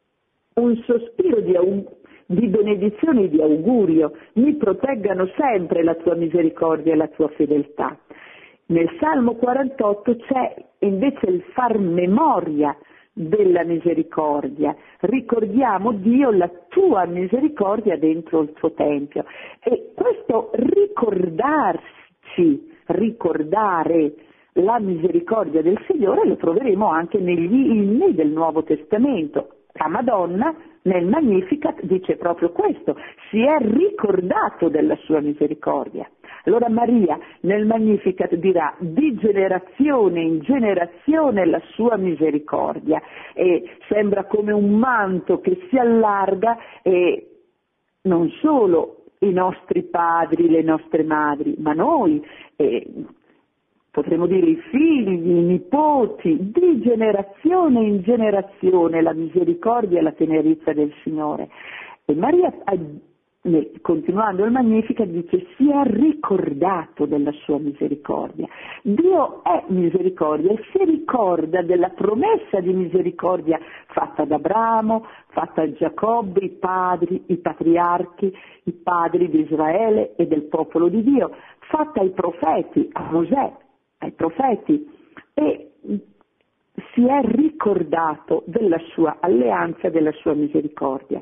un sospiro di, di benedizione e di augurio. Mi proteggano sempre la tua misericordia e la tua fedeltà. Nel Salmo quarantotto c'è invece il far memoria della misericordia, ricordiamo Dio, la tua misericordia dentro il tuo Tempio. E questo ricordarci, ricordare la misericordia del Signore lo troveremo anche negli inni del Nuovo Testamento. La Madonna nel Magnificat dice proprio questo, si è ricordato della sua misericordia. Allora Maria nel Magnificat dirà di generazione in generazione la sua misericordia, e sembra come un manto che si allarga, e non solo i nostri padri, le nostre madri, ma noi, eh, potremmo dire i figli, i nipoti, di generazione in generazione la misericordia e la tenerezza del Signore. E Maria, continuando il Magnificat, dice si è ricordato della sua misericordia. Dio è misericordia e si ricorda della promessa di misericordia fatta ad Abramo, fatta a Giacobbe, i padri, i patriarchi, i padri di Israele e del popolo di Dio, fatta ai profeti, a Mosè, ai profeti, e si è ricordato della sua alleanza, della sua misericordia.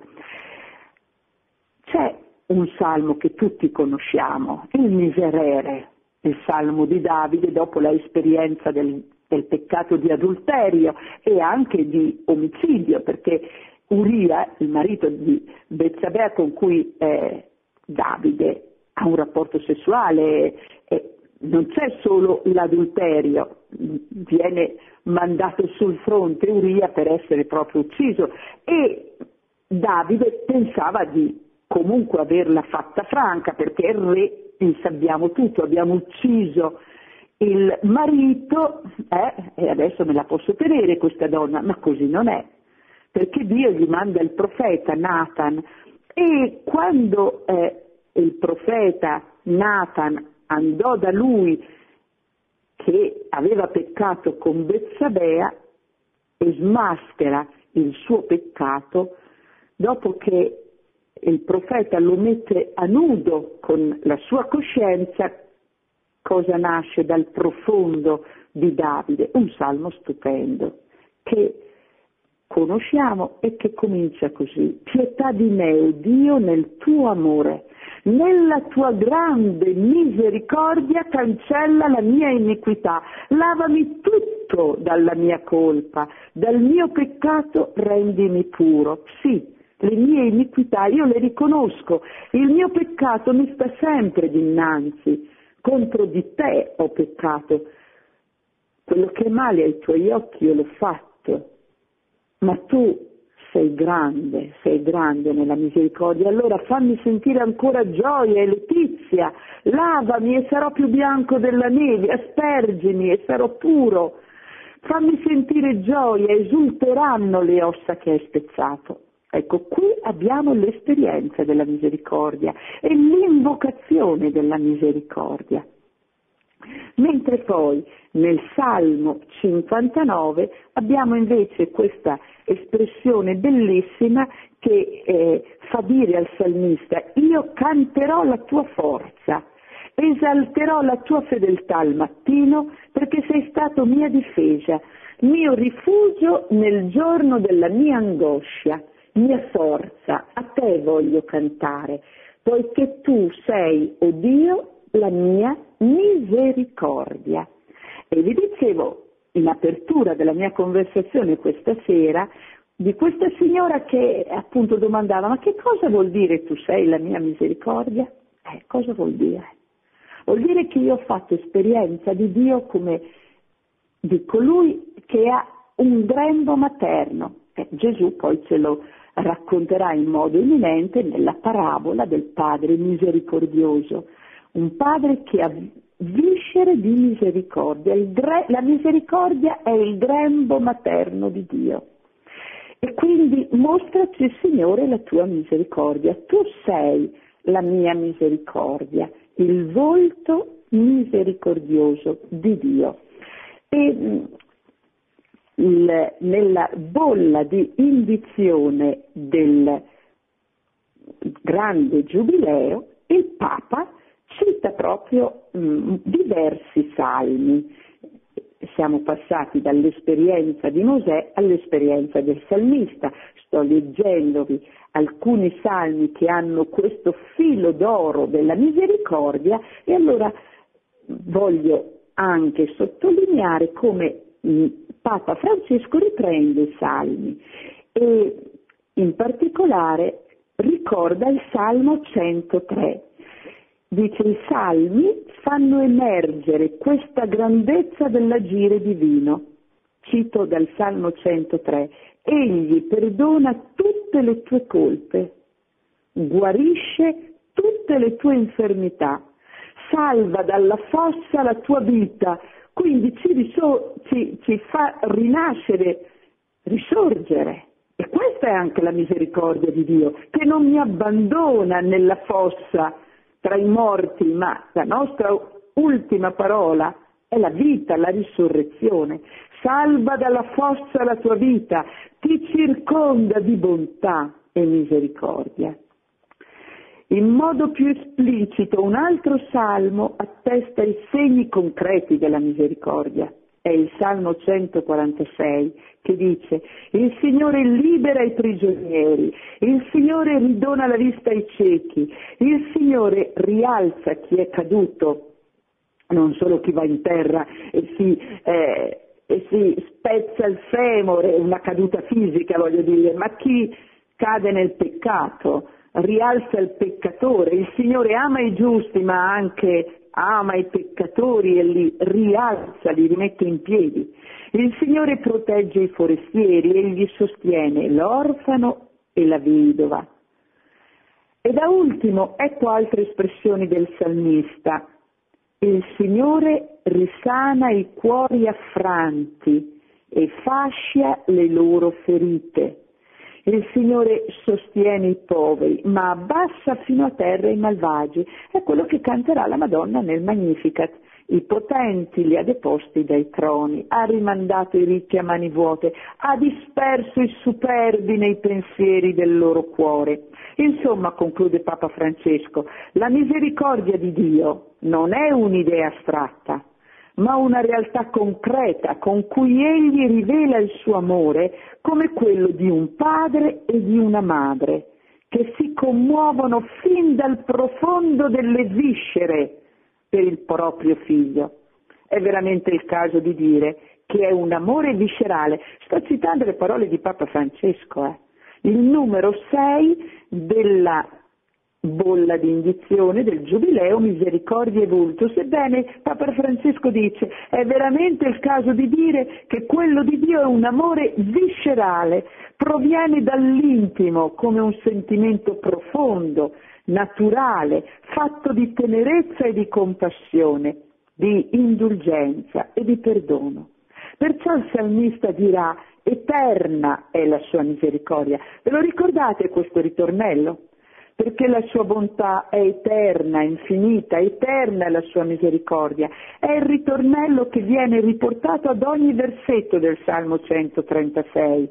C'è un salmo che tutti conosciamo, il Miserere, il salmo di Davide dopo l'esperienza del, del peccato di adulterio e anche di omicidio, perché Uria, il marito di Betsabea con cui eh, Davide ha un rapporto sessuale, eh, non c'è solo l'adulterio, viene mandato sul fronte Uria per essere proprio ucciso, e Davide pensava di comunque averla fatta franca, perché il re, sappiamo tutto, abbiamo ucciso il marito, eh, e adesso me la posso tenere questa donna, ma così non è, perché Dio gli manda il profeta Nathan, e quando eh, il profeta Nathan andò da lui che aveva peccato con Betsabea e smaschera il suo peccato, dopo che il profeta lo mette a nudo con la sua coscienza, cosa nasce dal profondo di Davide? Un salmo stupendo che conosciamo e che comincia così: pietà di me, o Dio, nel tuo amore, nella tua grande misericordia cancella la mia iniquità, lavami tutto dalla mia colpa, dal mio peccato rendimi puro. Sì, le mie iniquità io le riconosco, il mio peccato mi sta sempre dinanzi, contro di te ho peccato, quello che è male ai tuoi occhi io l'ho fatto, ma tu sei grande, sei grande nella misericordia, allora fammi sentire ancora gioia e letizia, lavami e sarò più bianco della neve, aspergimi e sarò puro, fammi sentire gioia, esulteranno le ossa che hai spezzato. Ecco, qui abbiamo l'esperienza della misericordia e l'invocazione della misericordia. Mentre poi nel Salmo cinquantanove abbiamo invece questa espressione bellissima che eh, fa dire al salmista: io canterò la tua forza, esalterò la tua fedeltà al mattino, perché sei stato mia difesa, mio rifugio nel giorno della mia angoscia, mia forza, a te voglio cantare, poiché tu sei, o Dio, la mia misericordia. E vi dicevo in apertura della mia conversazione questa sera di questa signora che appunto domandava: ma che cosa vuol dire tu sei la mia misericordia? Eh, cosa vuol dire? Vuol dire che io ho fatto esperienza di Dio come di colui che ha un grembo materno. Eh, Gesù poi ce lo racconterà in modo eminente nella parabola del Padre misericordioso, un Padre che ha viscere di misericordia, il gre- la misericordia è il grembo materno di Dio. E quindi mostraci, Signore, la tua misericordia, tu sei la mia misericordia, il volto misericordioso di Dio. E il, nella bolla di indizione del grande giubileo, il Papa cita proprio mh, diversi salmi, siamo passati dall'esperienza di Mosè all'esperienza del salmista. Sto leggendovi alcuni salmi che hanno questo filo d'oro della misericordia e allora voglio anche sottolineare come Papa Francesco riprende i salmi e in particolare ricorda il Salmo centotré. Dice: i salmi fanno emergere questa grandezza dell'agire divino. Cito dal Salmo centotré: egli perdona tutte le tue colpe, guarisce tutte le tue infermità, salva dalla fossa la tua vita, quindi ci, risor- ci, ci fa rinascere, risorgere. E questa è anche la misericordia di Dio, che non mi abbandona nella fossa tra i morti, ma la nostra ultima parola è la vita, la risurrezione. Salva dalla fossa la tua vita, ti circonda di bontà e misericordia. In modo più esplicito un altro salmo attesta i segni concreti della misericordia. È il Salmo centoquarantasei che dice: il Signore libera i prigionieri, il Signore ridona la vista ai ciechi, il Signore rialza chi è caduto, non solo chi va in terra e si, eh, e si spezza il femore, una caduta fisica voglio dire, ma chi cade nel peccato, rialza il peccatore. Il Signore ama i giusti ma anche ama i peccatori e li rialza, li rimette in piedi. Il Signore protegge i forestieri, egli sostiene l'orfano e la vedova. E da ultimo ecco altre espressioni del salmista: il Signore risana i cuori affranti e fascia le loro ferite. Il Signore sostiene i poveri, ma abbassa fino a terra i malvagi. È quello che canterà la Madonna nel Magnificat. I potenti li ha deposti dai troni, ha rimandato i ricchi a mani vuote, ha disperso i superbi nei pensieri del loro cuore. Insomma, conclude Papa Francesco, la misericordia di Dio non è un'idea astratta, ma una realtà concreta con cui egli rivela il suo amore come quello di un padre e di una madre, che si commuovono fin dal profondo delle viscere per il proprio figlio. È veramente il caso di dire che è un amore viscerale. Sto citando le parole di Papa Francesco, eh. il numero sei della bolla di indizione del Giubileo Misericordia e Vultus. Ebbene, Papa Francesco dice: è veramente il caso di dire che quello di Dio è un amore viscerale, proviene dall'intimo come un sentimento profondo, naturale, fatto di tenerezza e di compassione, di indulgenza e di perdono. Perciò il salmista dirà: eterna è la sua misericordia. Ve lo ricordate questo ritornello? Perché la sua bontà è eterna, infinita, eterna è la sua misericordia. È il ritornello che viene riportato ad ogni versetto del Salmo centotrentasei.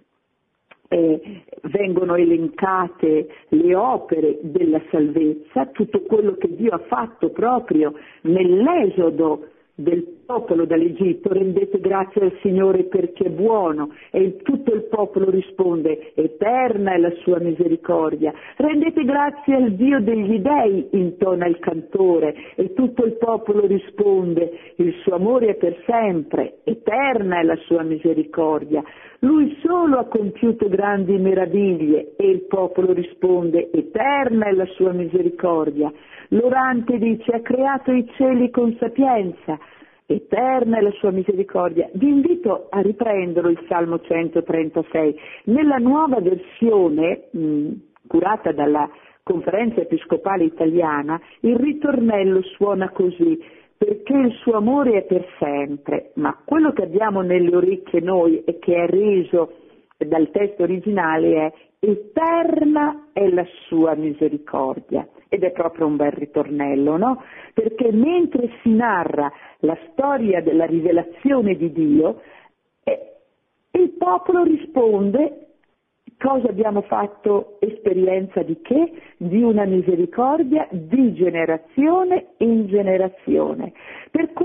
Eh, vengono elencate le opere della salvezza, tutto quello che Dio ha fatto proprio nell'esodo del popolo dall'Egitto. Rendete grazie al Signore perché è buono, e il, tutto il popolo risponde: eterna è la sua misericordia. Rendete grazie al Dio degli dei, intona il cantore, e tutto il popolo risponde: il suo amore è per sempre, eterna è la sua misericordia. Lui solo ha compiuto grandi meraviglie, e il popolo risponde: eterna è la sua misericordia. L'orante dice: ha creato i cieli con sapienza, eterna è la sua misericordia. Vi invito a riprenderlo il Salmo centotrentasei. Nella nuova versione, mh, curata dalla Conferenza Episcopale Italiana, il ritornello suona così: perché il suo amore è per sempre. Ma quello che abbiamo nelle orecchie noi e che è reso dal testo originale è: eterna è la sua misericordia. Ed è proprio un bel ritornello, no? Perché mentre si narra la storia della rivelazione di Dio, eh, il popolo risponde: cosa abbiamo fatto esperienza di che? Di una misericordia di generazione in generazione. Per cui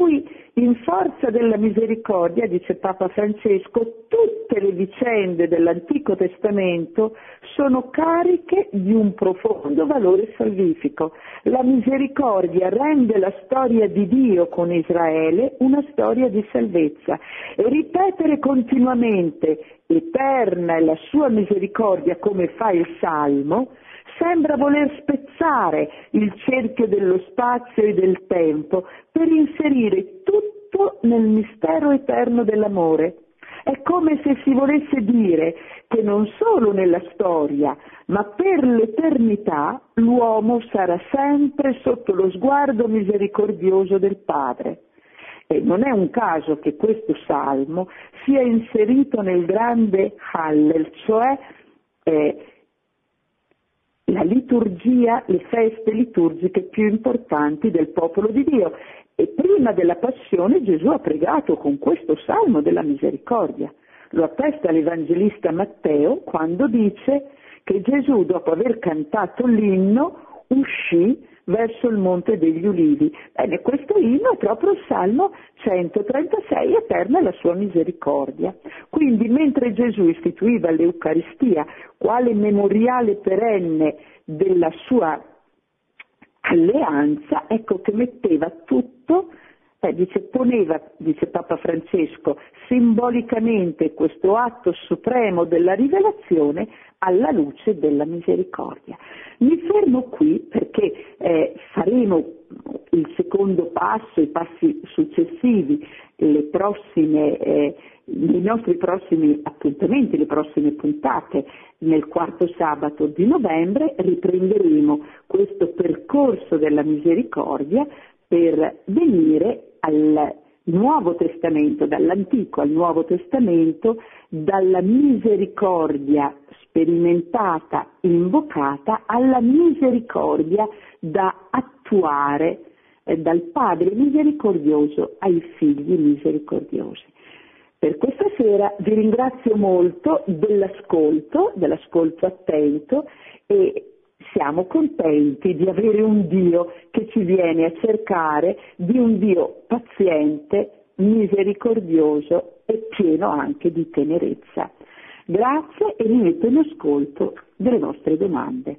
In forza della misericordia, dice Papa Francesco, tutte le vicende dell'Antico Testamento sono cariche di un profondo valore salvifico. La misericordia rende la storia di Dio con Israele una storia di salvezza, e ripetere continuamente eterna è la sua misericordia, come fa il Salmo, sembra voler spezzare il cerchio dello spazio e del tempo per inserire tutto nel mistero eterno dell'amore. È come se si volesse dire che non solo nella storia, ma per l'eternità l'uomo sarà sempre sotto lo sguardo misericordioso del Padre. E non è un caso che questo salmo sia inserito nel grande Hallel, cioè eh, la liturgia, le feste liturgiche più importanti del popolo di Dio. E prima della passione Gesù ha pregato con questo salmo della misericordia. Lo attesta l'Evangelista Matteo quando dice che Gesù, dopo aver cantato l'inno, uscì verso il Monte degli Ulivi. Bene, questo inno è proprio il Salmo centotrentasei, eterna è la sua misericordia. Quindi, mentre Gesù istituiva l'Eucaristia quale memoriale perenne della sua alleanza, ecco che metteva tutto, eh, dice, poneva, dice Papa Francesco, simbolicamente questo atto supremo della rivelazione alla luce della misericordia. Mi fermo qui perché eh, faremo il secondo passo, i passi successivi, le prossime, eh, i nostri prossimi appuntamenti, le prossime puntate. Nel quarto sabato di novembre riprenderemo questo percorso della misericordia per venire al Nuovo Testamento, dall'Antico al Nuovo Testamento, dalla misericordia sperimentata, invocata, alla misericordia da attuare, eh, dal Padre misericordioso ai figli misericordiosi. Per questa sera vi ringrazio molto dell'ascolto, dell'ascolto attento, e siamo contenti di avere un Dio che ci viene a cercare, di un Dio paziente, misericordioso e pieno anche di tenerezza. Grazie e mi metto in ascolto delle vostre domande.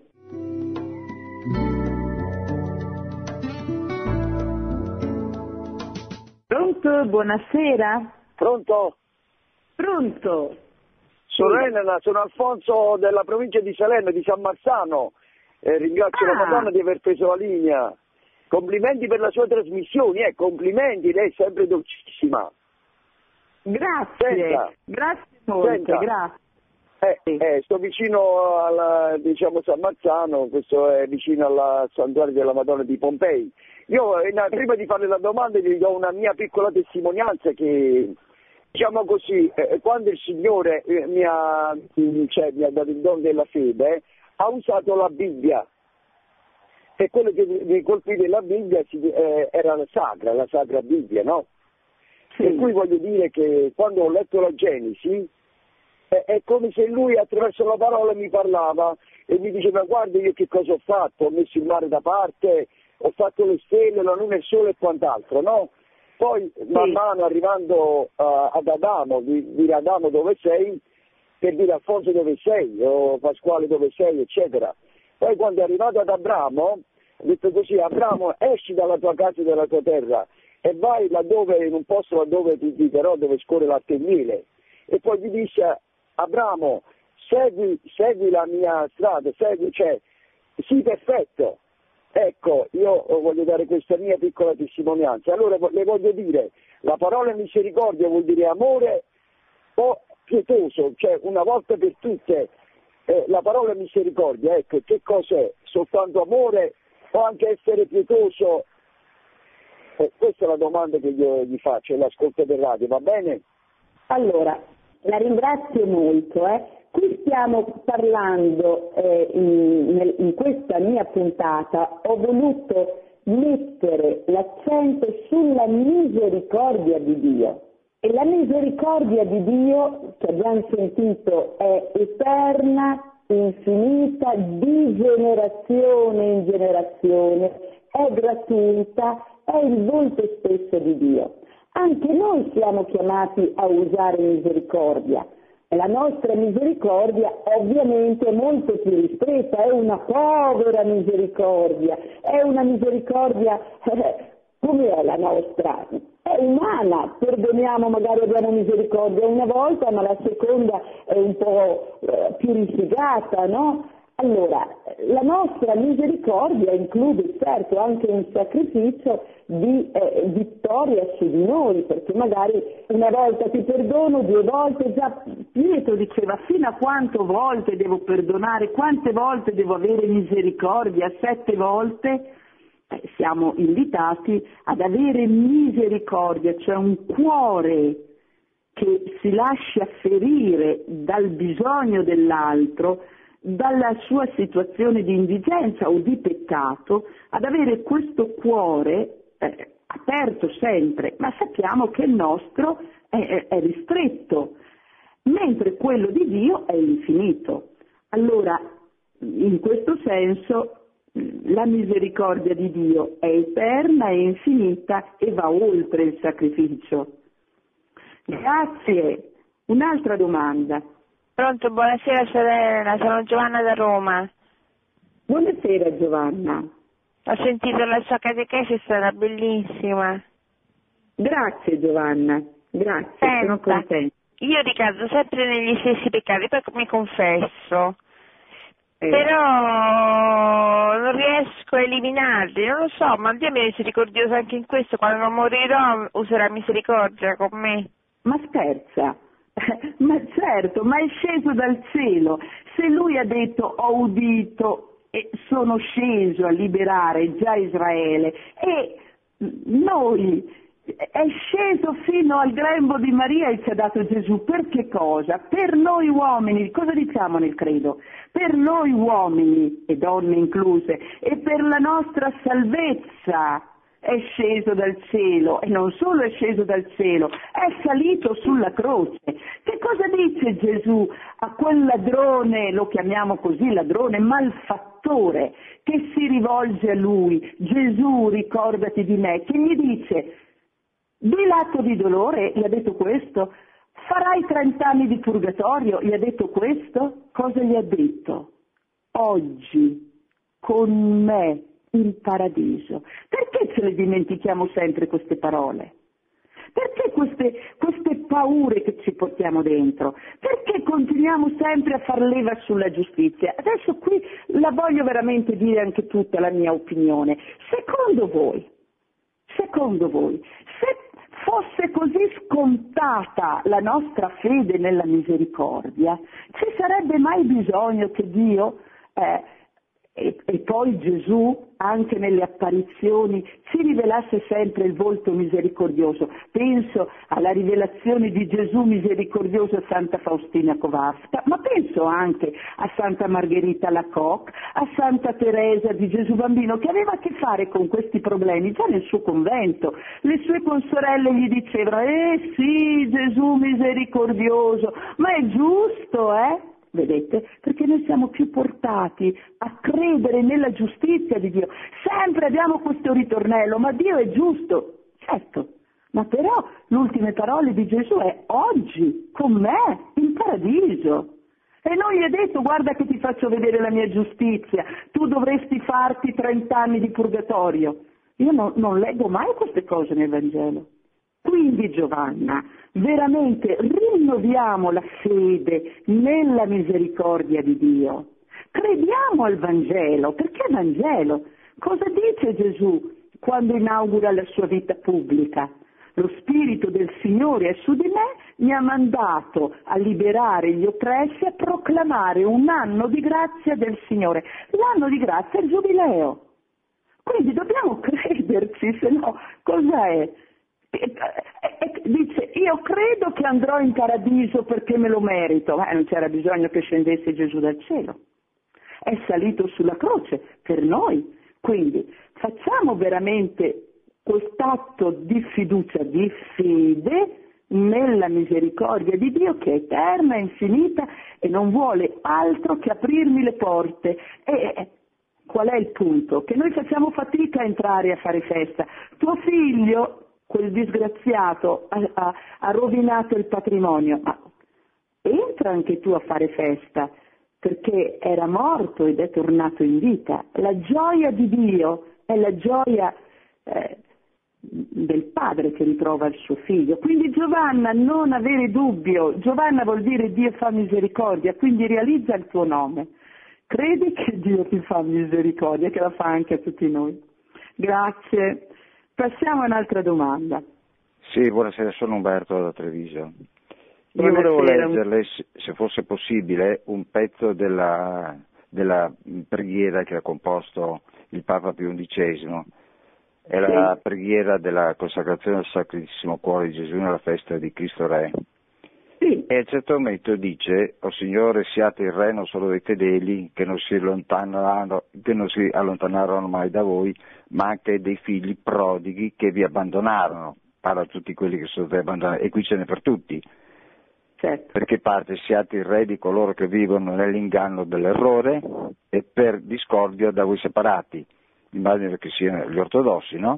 Pronto? Buonasera. Pronto? Pronto? Sono Elena, sono Alfonso della provincia di Salerno, di San Marzano. Eh, ringrazio Ah. la Madonna di aver preso la linea. Complimenti per la sua trasmissione, eh, complimenti, lei è sempre dolcissima. Grazie, Senta. grazie molte, Senta. grazie. Eh, eh, sto vicino al, diciamo, San Marzano, questo è vicino al santuario della Madonna di Pompei. Io eh, prima di fare la domanda gli do una mia piccola testimonianza che, diciamo così, eh, quando il Signore eh, mi, ha, cioè, mi ha dato il dono della fede, eh, ha usato la Bibbia, e quello che mi colpì della Bibbia eh, era la sacra, la sacra Bibbia, no? Sì. Per cui voglio dire che quando ho letto la Genesi, eh, è come se lui attraverso la parola mi parlava e mi diceva: guarda io che cosa ho fatto, ho messo il mare da parte, ho fatto le stelle, la luna e il sole e quant'altro, no? Poi sì. Man mano arrivando uh, ad Adamo, di dire Adamo dove sei, per dire Alfonso dove sei, o Pasquale dove sei, eccetera. Poi quando è arrivato ad Abramo, ho detto così: Abramo, esci dalla tua casa e dalla tua terra e vai laddove, in un posto laddove ti dirò, dove scorre latte e miele. E poi gli disse: Abramo, segui, segui la mia strada, segui, cioè, sii perfetto. Ecco, io voglio dare questa mia piccola testimonianza. Allora le voglio dire, la parola misericordia vuol dire amore o pietoso, cioè una volta per tutte eh, la parola misericordia, ecco, che cos'è? Soltanto amore o anche essere pietoso? Eh, questa è la domanda che io gli faccio, l'ascolto del radio, va bene? Allora, la ringrazio molto. Eh. Qui stiamo parlando, eh, in, in questa mia puntata, ho voluto mettere l'accento sulla misericordia di Dio. E la misericordia di Dio, che abbiamo sentito, è eterna, infinita, di generazione in generazione, è gratuita, è il volto stesso di Dio. anche noi siamo chiamati a usare misericordia. La nostra misericordia ovviamente è molto più ristretta, è una povera misericordia, è una misericordia, eh, come è la nostra? È umana, perdoniamo, magari abbiamo misericordia una volta, ma la seconda è un po' eh, più ripiegata, no? Allora, la nostra misericordia include certo anche un sacrificio di eh, vittoria su di noi, perché magari una volta ti perdono, due volte, già Pietro diceva fino a quante volte devo perdonare, quante volte devo avere misericordia, sette volte? Eh, siamo invitati ad avere misericordia, cioè un cuore che si lascia ferire dal bisogno dell'altro, dalla sua situazione di indigenza o di peccato, ad avere questo cuore eh, aperto sempre, ma sappiamo che il nostro è, è, è ristretto, mentre quello di Dio è infinito. Allora, in questo senso, la misericordia di Dio è eterna, è infinita e va oltre il sacrificio. Grazie. Un'altra domanda. Pronto, buonasera sorella, sono Giovanna da Roma. Buonasera Giovanna. Ho sentito la sua catechesi, è stata bellissima. Grazie Giovanna, grazie, Senta, sono contenta. Io ricado sempre negli stessi peccati, poi mi confesso, eh. però non riesco a eliminarli, non lo so, ma Dio mi è misericordioso anche in questo, quando morirò userà misericordia con me. Ma scherza? Ma certo, ma è sceso dal cielo. Se lui ha detto ho udito e sono sceso a liberare già Israele, e noi è sceso fino al grembo di Maria e ci ha dato Gesù. Per che cosa? Per noi uomini, cosa diciamo nel credo? Per noi uomini, e donne incluse, e per la nostra salvezza è sceso dal cielo, e non solo è sceso dal cielo, è salito sulla croce. Che cosa dice Gesù a quel ladrone, lo chiamiamo così, ladrone, malfattore, che si rivolge a lui? Gesù, ricordati di me, che gli dice, di l'atto di dolore, gli ha detto questo, farai trent'anni di purgatorio, gli ha detto questo, cosa gli ha detto? Oggi, con me, in paradiso. Perché ce le dimentichiamo sempre queste parole? Perché queste, queste paure che ci portiamo dentro? Perché continuiamo sempre a far leva sulla giustizia? Adesso qui la voglio veramente dire anche tutta la mia opinione. Secondo voi, secondo voi, se fosse così scontata la nostra fede nella misericordia, ci sarebbe mai bisogno che Dio eh, E, e poi Gesù, anche nelle apparizioni, ci rivelasse sempre il volto misericordioso? Penso alla rivelazione di Gesù misericordioso a Santa Faustina Kowalska, ma penso anche a Santa Margherita Lacoque, a Santa Teresa di Gesù Bambino, che aveva a che fare con questi problemi già nel suo convento. Le sue consorelle gli dicevano, eh sì, Gesù misericordioso, ma è giusto, eh? Vedete? Perché noi siamo più portati a credere nella giustizia di Dio. Sempre abbiamo questo ritornello, ma Dio è giusto, certo, ma però le ultime parole di Gesù è oggi, con me, in paradiso. E non gli ha detto, guarda che ti faccio vedere la mia giustizia, tu dovresti farti trent'anni di purgatorio. Io no, non leggo mai queste cose nel Vangelo. Quindi Giovanna, veramente rinnoviamo la fede nella misericordia di Dio. Crediamo al Vangelo, perché Vangelo? Cosa dice Gesù quando inaugura la sua vita pubblica? Lo Spirito del Signore è su di me, mi ha mandato a liberare gli oppressi, a proclamare un anno di grazia del Signore. L'anno di grazia è il Giubileo. Quindi dobbiamo crederci, se no cosa è? Dice, io credo che andrò in paradiso perché me lo merito, ma non c'era bisogno che scendesse Gesù dal cielo, è salito sulla croce per noi. Quindi facciamo veramente quest'atto di fiducia, di fede nella misericordia di Dio, che è eterna, infinita e non vuole altro che aprirmi le porte. E qual è il punto? Che noi facciamo fatica a entrare a fare festa. Tuo figlio, quel disgraziato ha, ha, ha rovinato il patrimonio, ma entra anche tu a fare festa, perché era morto ed è tornato in vita. La gioia di Dio è la gioia eh, del padre che ritrova il suo figlio. Quindi Giovanna, non avere dubbio, Giovanna vuol dire Dio fa misericordia, quindi realizza il tuo nome. Credi che Dio ti fa misericordia, che la fa anche a tutti noi. Grazie. Passiamo a un'altra domanda. Sì, buonasera, sono Umberto da Treviso. Io Buonasera. volevo leggerle, se fosse possibile, un pezzo della, della preghiera che ha composto il Papa Pio undicesimo. È la sì. preghiera della consacrazione del Sacratissimo Cuore di Gesù nella festa di Cristo Re. Sì. E a un certo momento dice: o Signore, siate il Re non solo dei fedeli, che non si allontanarono, che non si allontanarono mai da voi, ma anche dei figli prodighi che vi abbandonarono. Parla a tutti quelli che sono stati abbandonati, e qui ce n'è per tutti. Certo. Perché parte: siate il Re di coloro che vivono nell'inganno dell'errore e per discordia da voi separati. Immagino che siano gli ortodossi, no?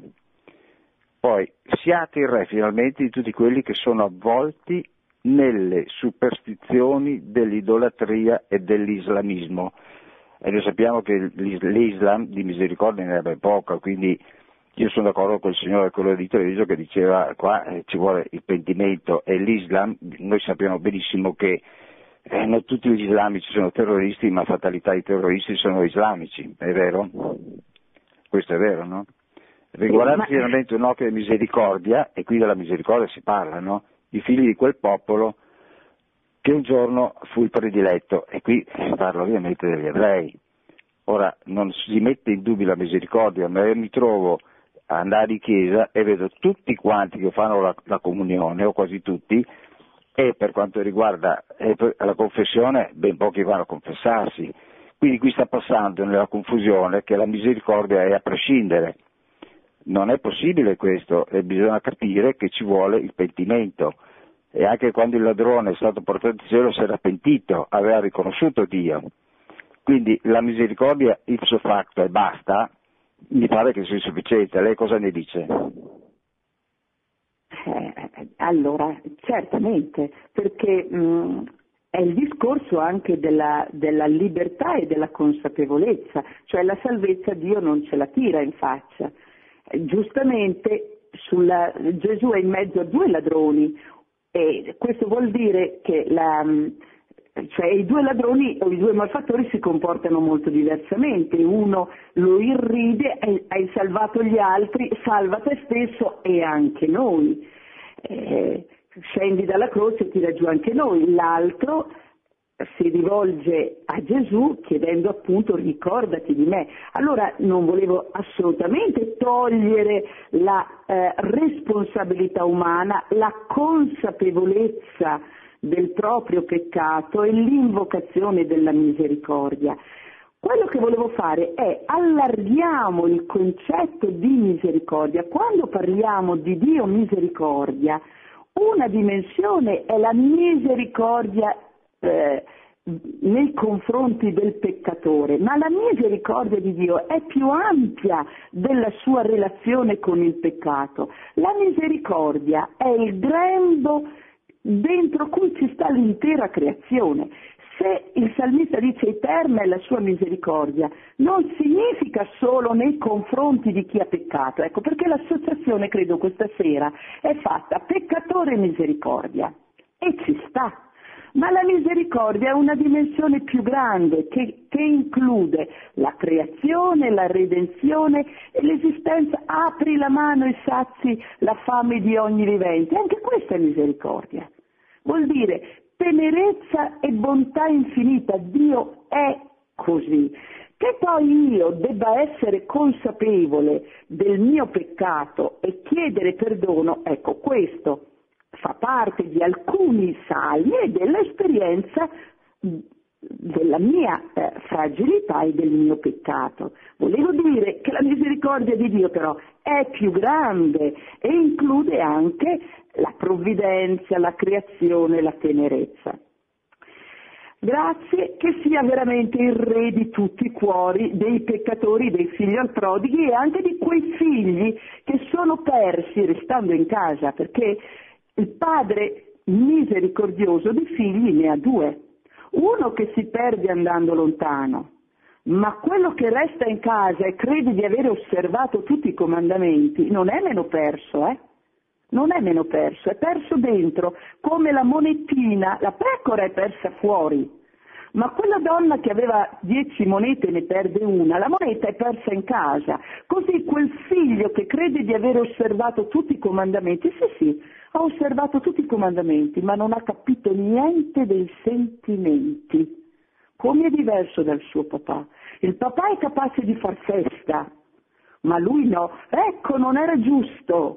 Poi siate il Re finalmente di tutti quelli che sono avvolti nelle superstizioni dell'idolatria e dell'islamismo. E noi sappiamo che l'Islam di misericordia ne ha ben poca, quindi io sono d'accordo con il signore, quello di Treviso, che diceva qua eh, ci vuole il pentimento, e l'Islam, noi sappiamo benissimo che eh, non tutti gli islamici sono terroristi, ma fatalità i terroristi sono islamici, è vero? Questo è vero, no? Riguardate sì, ma... finalmente un'opera di misericordia, e qui della misericordia si parla, no? I figli di quel popolo che un giorno fu il prediletto, e qui si parla ovviamente degli ebrei. Ora non si mette in dubbio la misericordia, ma io mi trovo a andare in chiesa e vedo tutti quanti che fanno la, la comunione, o quasi tutti, e per quanto riguarda eh, la confessione ben pochi vanno a confessarsi. Quindi qui sta passando nella confusione che la misericordia è a prescindere. Non è possibile questo, e bisogna capire che ci vuole il pentimento. E anche quando il ladrone è stato portato in cielo si era pentito, aveva riconosciuto Dio. Quindi la misericordia ipso facto e basta, mi pare che sia sufficiente. Lei cosa ne dice? Eh, allora, certamente, perché mh, è il discorso anche della, della libertà e della consapevolezza, cioè la salvezza Dio non ce la tira in faccia. Eh, giustamente sulla, Gesù è in mezzo a due ladroni, e questo vuol dire che la, cioè, i due ladroni o i due malfattori si comportano molto diversamente. Uno lo irride: hai salvato gli altri, salva te stesso e anche noi. Eh, scendi dalla croce e tira giù anche noi. L'altro si rivolge a Gesù chiedendo appunto: ricordati di me. Allora non volevo assolutamente togliere la eh, responsabilità umana, la consapevolezza del proprio peccato e l'invocazione della misericordia. Quello che volevo fare è allarghiamo il concetto di misericordia. Quando parliamo di Dio misericordia, una dimensione è la misericordia eh, nei confronti del peccatore, ma la misericordia di Dio è più ampia della sua relazione con il peccato. La misericordia è il grembo dentro cui ci sta l'intera creazione. Se il salmista dice eterna è la sua misericordia, non significa solo nei confronti di chi ha peccato, ecco perché l'associazione, credo questa sera, è fatta peccatore e misericordia, e ci sta. Ma la misericordia è una dimensione più grande che, che include la creazione, la redenzione e l'esistenza. Apri la mano e sazi la fame di ogni vivente. Anche questa è misericordia. Vuol dire tenerezza e bontà infinita. Dio è così. Che poi io debba essere consapevole del mio peccato e chiedere perdono, ecco, questo fa parte di alcuni salmi e dell'esperienza della mia eh, fragilità e del mio peccato. Volevo dire che la misericordia di Dio però è più grande e include anche la provvidenza, la creazione, la tenerezza. Grazie, che sia veramente il re di tutti i cuori, dei peccatori, dei figli prodighi e anche di quei figli che sono persi restando in casa, perché il padre misericordioso di figli ne ha due. Uno che si perde andando lontano, ma quello che resta in casa e crede di aver osservato tutti i comandamenti non è meno perso, eh? Non è meno perso, è perso dentro, come la monetina, la pecora è persa fuori, ma quella donna che aveva dieci monete e ne perde una, la moneta è persa in casa. Così quel figlio che crede di aver osservato tutti i comandamenti, sì sì, ha osservato tutti i comandamenti, ma non ha capito niente dei sentimenti. Come è diverso dal suo papà? Il papà è capace di far festa, ma lui no. Ecco, non era giusto.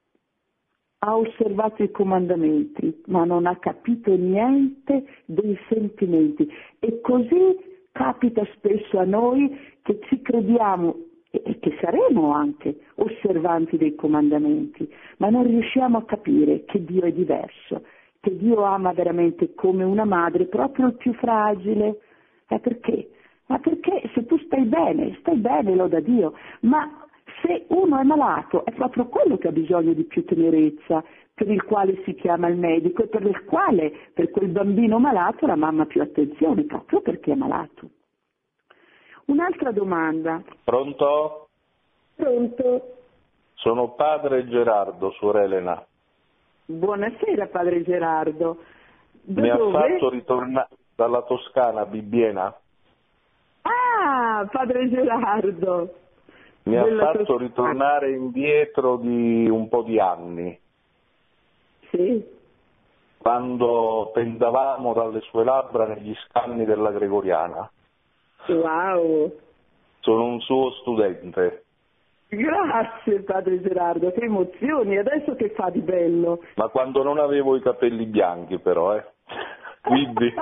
Ha osservato i comandamenti, ma non ha capito niente dei sentimenti. E così capita spesso a noi che ci crediamo e che saremo anche osservanti dei comandamenti, ma non riusciamo a capire che Dio è diverso, che Dio ama veramente come una madre proprio il più fragile. Eh perché? Ma perché se tu stai bene, stai bene, loda Dio, ma se uno è malato è proprio quello che ha bisogno di più tenerezza, per il quale si chiama il medico e per il quale, per quel bambino malato, la mamma ha più attenzione, proprio perché è malato. Un'altra domanda. Pronto? Pronto? Sono padre Gerardo, suor Elena. Buonasera padre Gerardo. Da Mi dove? ha fatto ritornare dalla Toscana, Bibbiena. Ah, padre Gerardo. Mi ha Della fatto Toscana. ritornare indietro di un po' di anni, Sì. quando tendavamo dalle sue labbra negli scanni della Gregoriana. Wow. Sono un suo studente. Grazie padre Gerardo, che emozioni, adesso che fa di bello? Ma quando non avevo i capelli bianchi però, eh. Quindi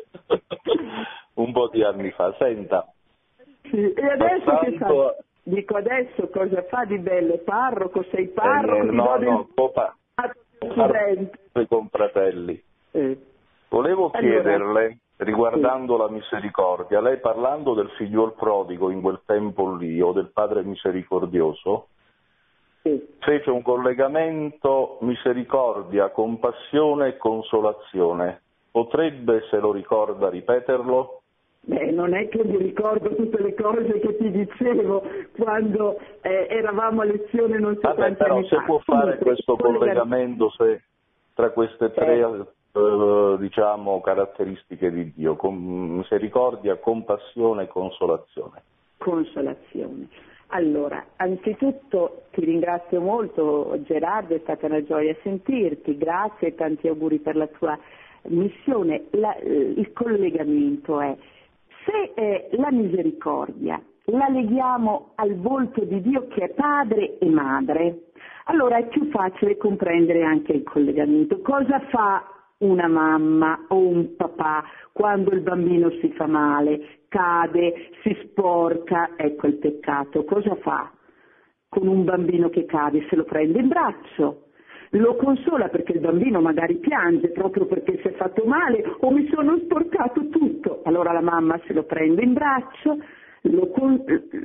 un po' di anni fa. Senta. Sì. E adesso passando... che fa? Dico adesso cosa fa di bello? Parroco, sei parroco? Eh, ti no, do no, del... copa... studente. con fratelli. Eh. Volevo Allora... chiederle, riguardando sì. la misericordia, lei parlando del figliuol prodigo in quel tempo lì, o del padre misericordioso, sì. fece un collegamento misericordia, compassione e consolazione. Potrebbe, se lo ricorda, ripeterlo? Beh, non è che mi ricordo tutte le cose che ti dicevo quando eh, eravamo a lezione non so Vabbè, quanti però anni se fa. può fare Comunque, questo collega... collegamento se, tra queste tre eh, diciamo, caratteristiche di Dio, con misericordia, compassione e consolazione. Consolazione. Allora, anzitutto ti ringrazio molto Gerardo, è stata una gioia sentirti, grazie e tanti auguri per la tua missione. La, il collegamento è, se eh, la misericordia la leghiamo al volto di Dio che è padre e madre, allora è più facile comprendere anche il collegamento. Cosa fa una mamma o un papà quando il bambino si fa male, cade, si sporca, ecco il peccato? Cosa fa con un bambino che cade? Se lo prende in braccio, lo consola perché il bambino magari piange proprio perché si è fatto male o mi sono sporcato tutto, allora la mamma se lo prende in braccio, lo, con,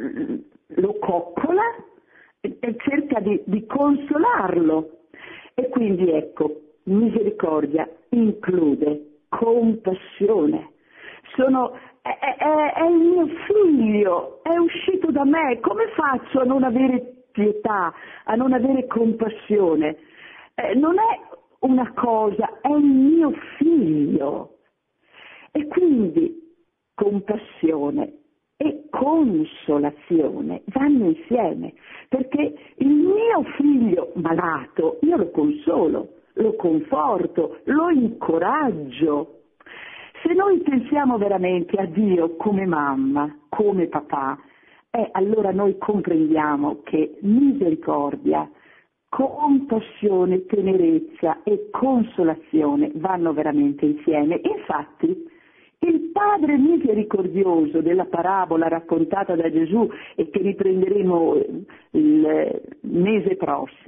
lo coccola e, e cerca di, di consolarlo. E quindi ecco, misericordia include compassione. Sono, è, è, è il mio figlio, è uscito da me, come faccio a non avere pietà, a non avere compassione? Eh, non è una cosa, è il mio figlio. E quindi compassione e consolazione vanno insieme, perché il mio figlio malato io lo consolo, lo conforto, lo incoraggio. Se noi pensiamo veramente a Dio come mamma, come papà, eh, allora noi comprendiamo che misericordia, compassione, tenerezza e consolazione vanno veramente insieme. Infatti il padre misericordioso della parabola raccontata da Gesù e che riprenderemo il mese prossimo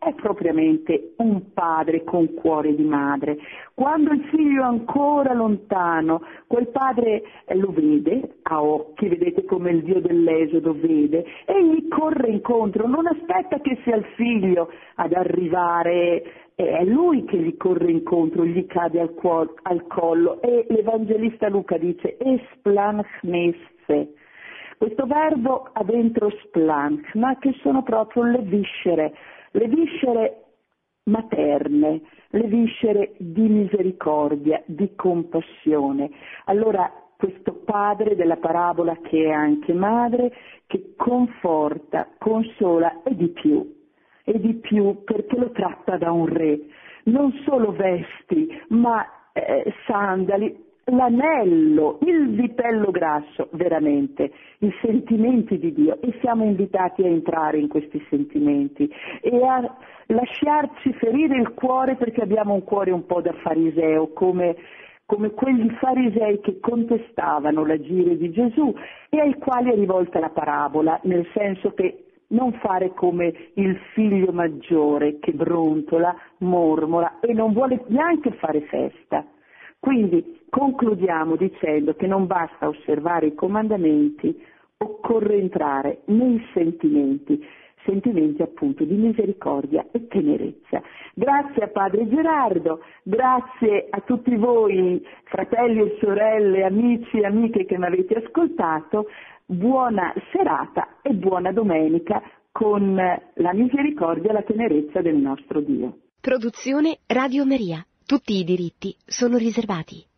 è propriamente un padre con cuore di madre. Quando il figlio è ancora lontano, quel padre lo vede a occhi, vedete come il Dio dell'Esodo vede, e gli corre incontro, non aspetta che sia il figlio ad arrivare, è lui che gli corre incontro, gli cade al, cuor, al collo, e l'Evangelista Luca dice esplanchnesce. Questo verbo ha dentro splanchna, che sono proprio le viscere, le viscere materne, le viscere di misericordia, di compassione. Allora questo padre della parabola, che è anche madre, che conforta, consola e di più, e di più perché lo tratta da un re, non solo vesti, ma eh, sandali, l'anello, il vitello grasso, veramente, i sentimenti di Dio, e siamo invitati a entrare in questi sentimenti e a lasciarci ferire il cuore, perché abbiamo un cuore un po' da fariseo, come, come quegli farisei che contestavano l'agire di Gesù e ai quali è rivolta la parabola, nel senso che non fare come il figlio maggiore che brontola, mormora e non vuole neanche fare festa. Quindi concludiamo dicendo che non basta osservare i comandamenti, occorre entrare nei sentimenti, sentimenti appunto di misericordia e tenerezza. Grazie a Padre Gerardo, grazie a tutti voi fratelli e sorelle, amici e amiche che mi avete ascoltato, buona serata e buona domenica con la misericordia e la tenerezza del nostro Dio. Produzione Radio Maria. Tutti i diritti sono riservati.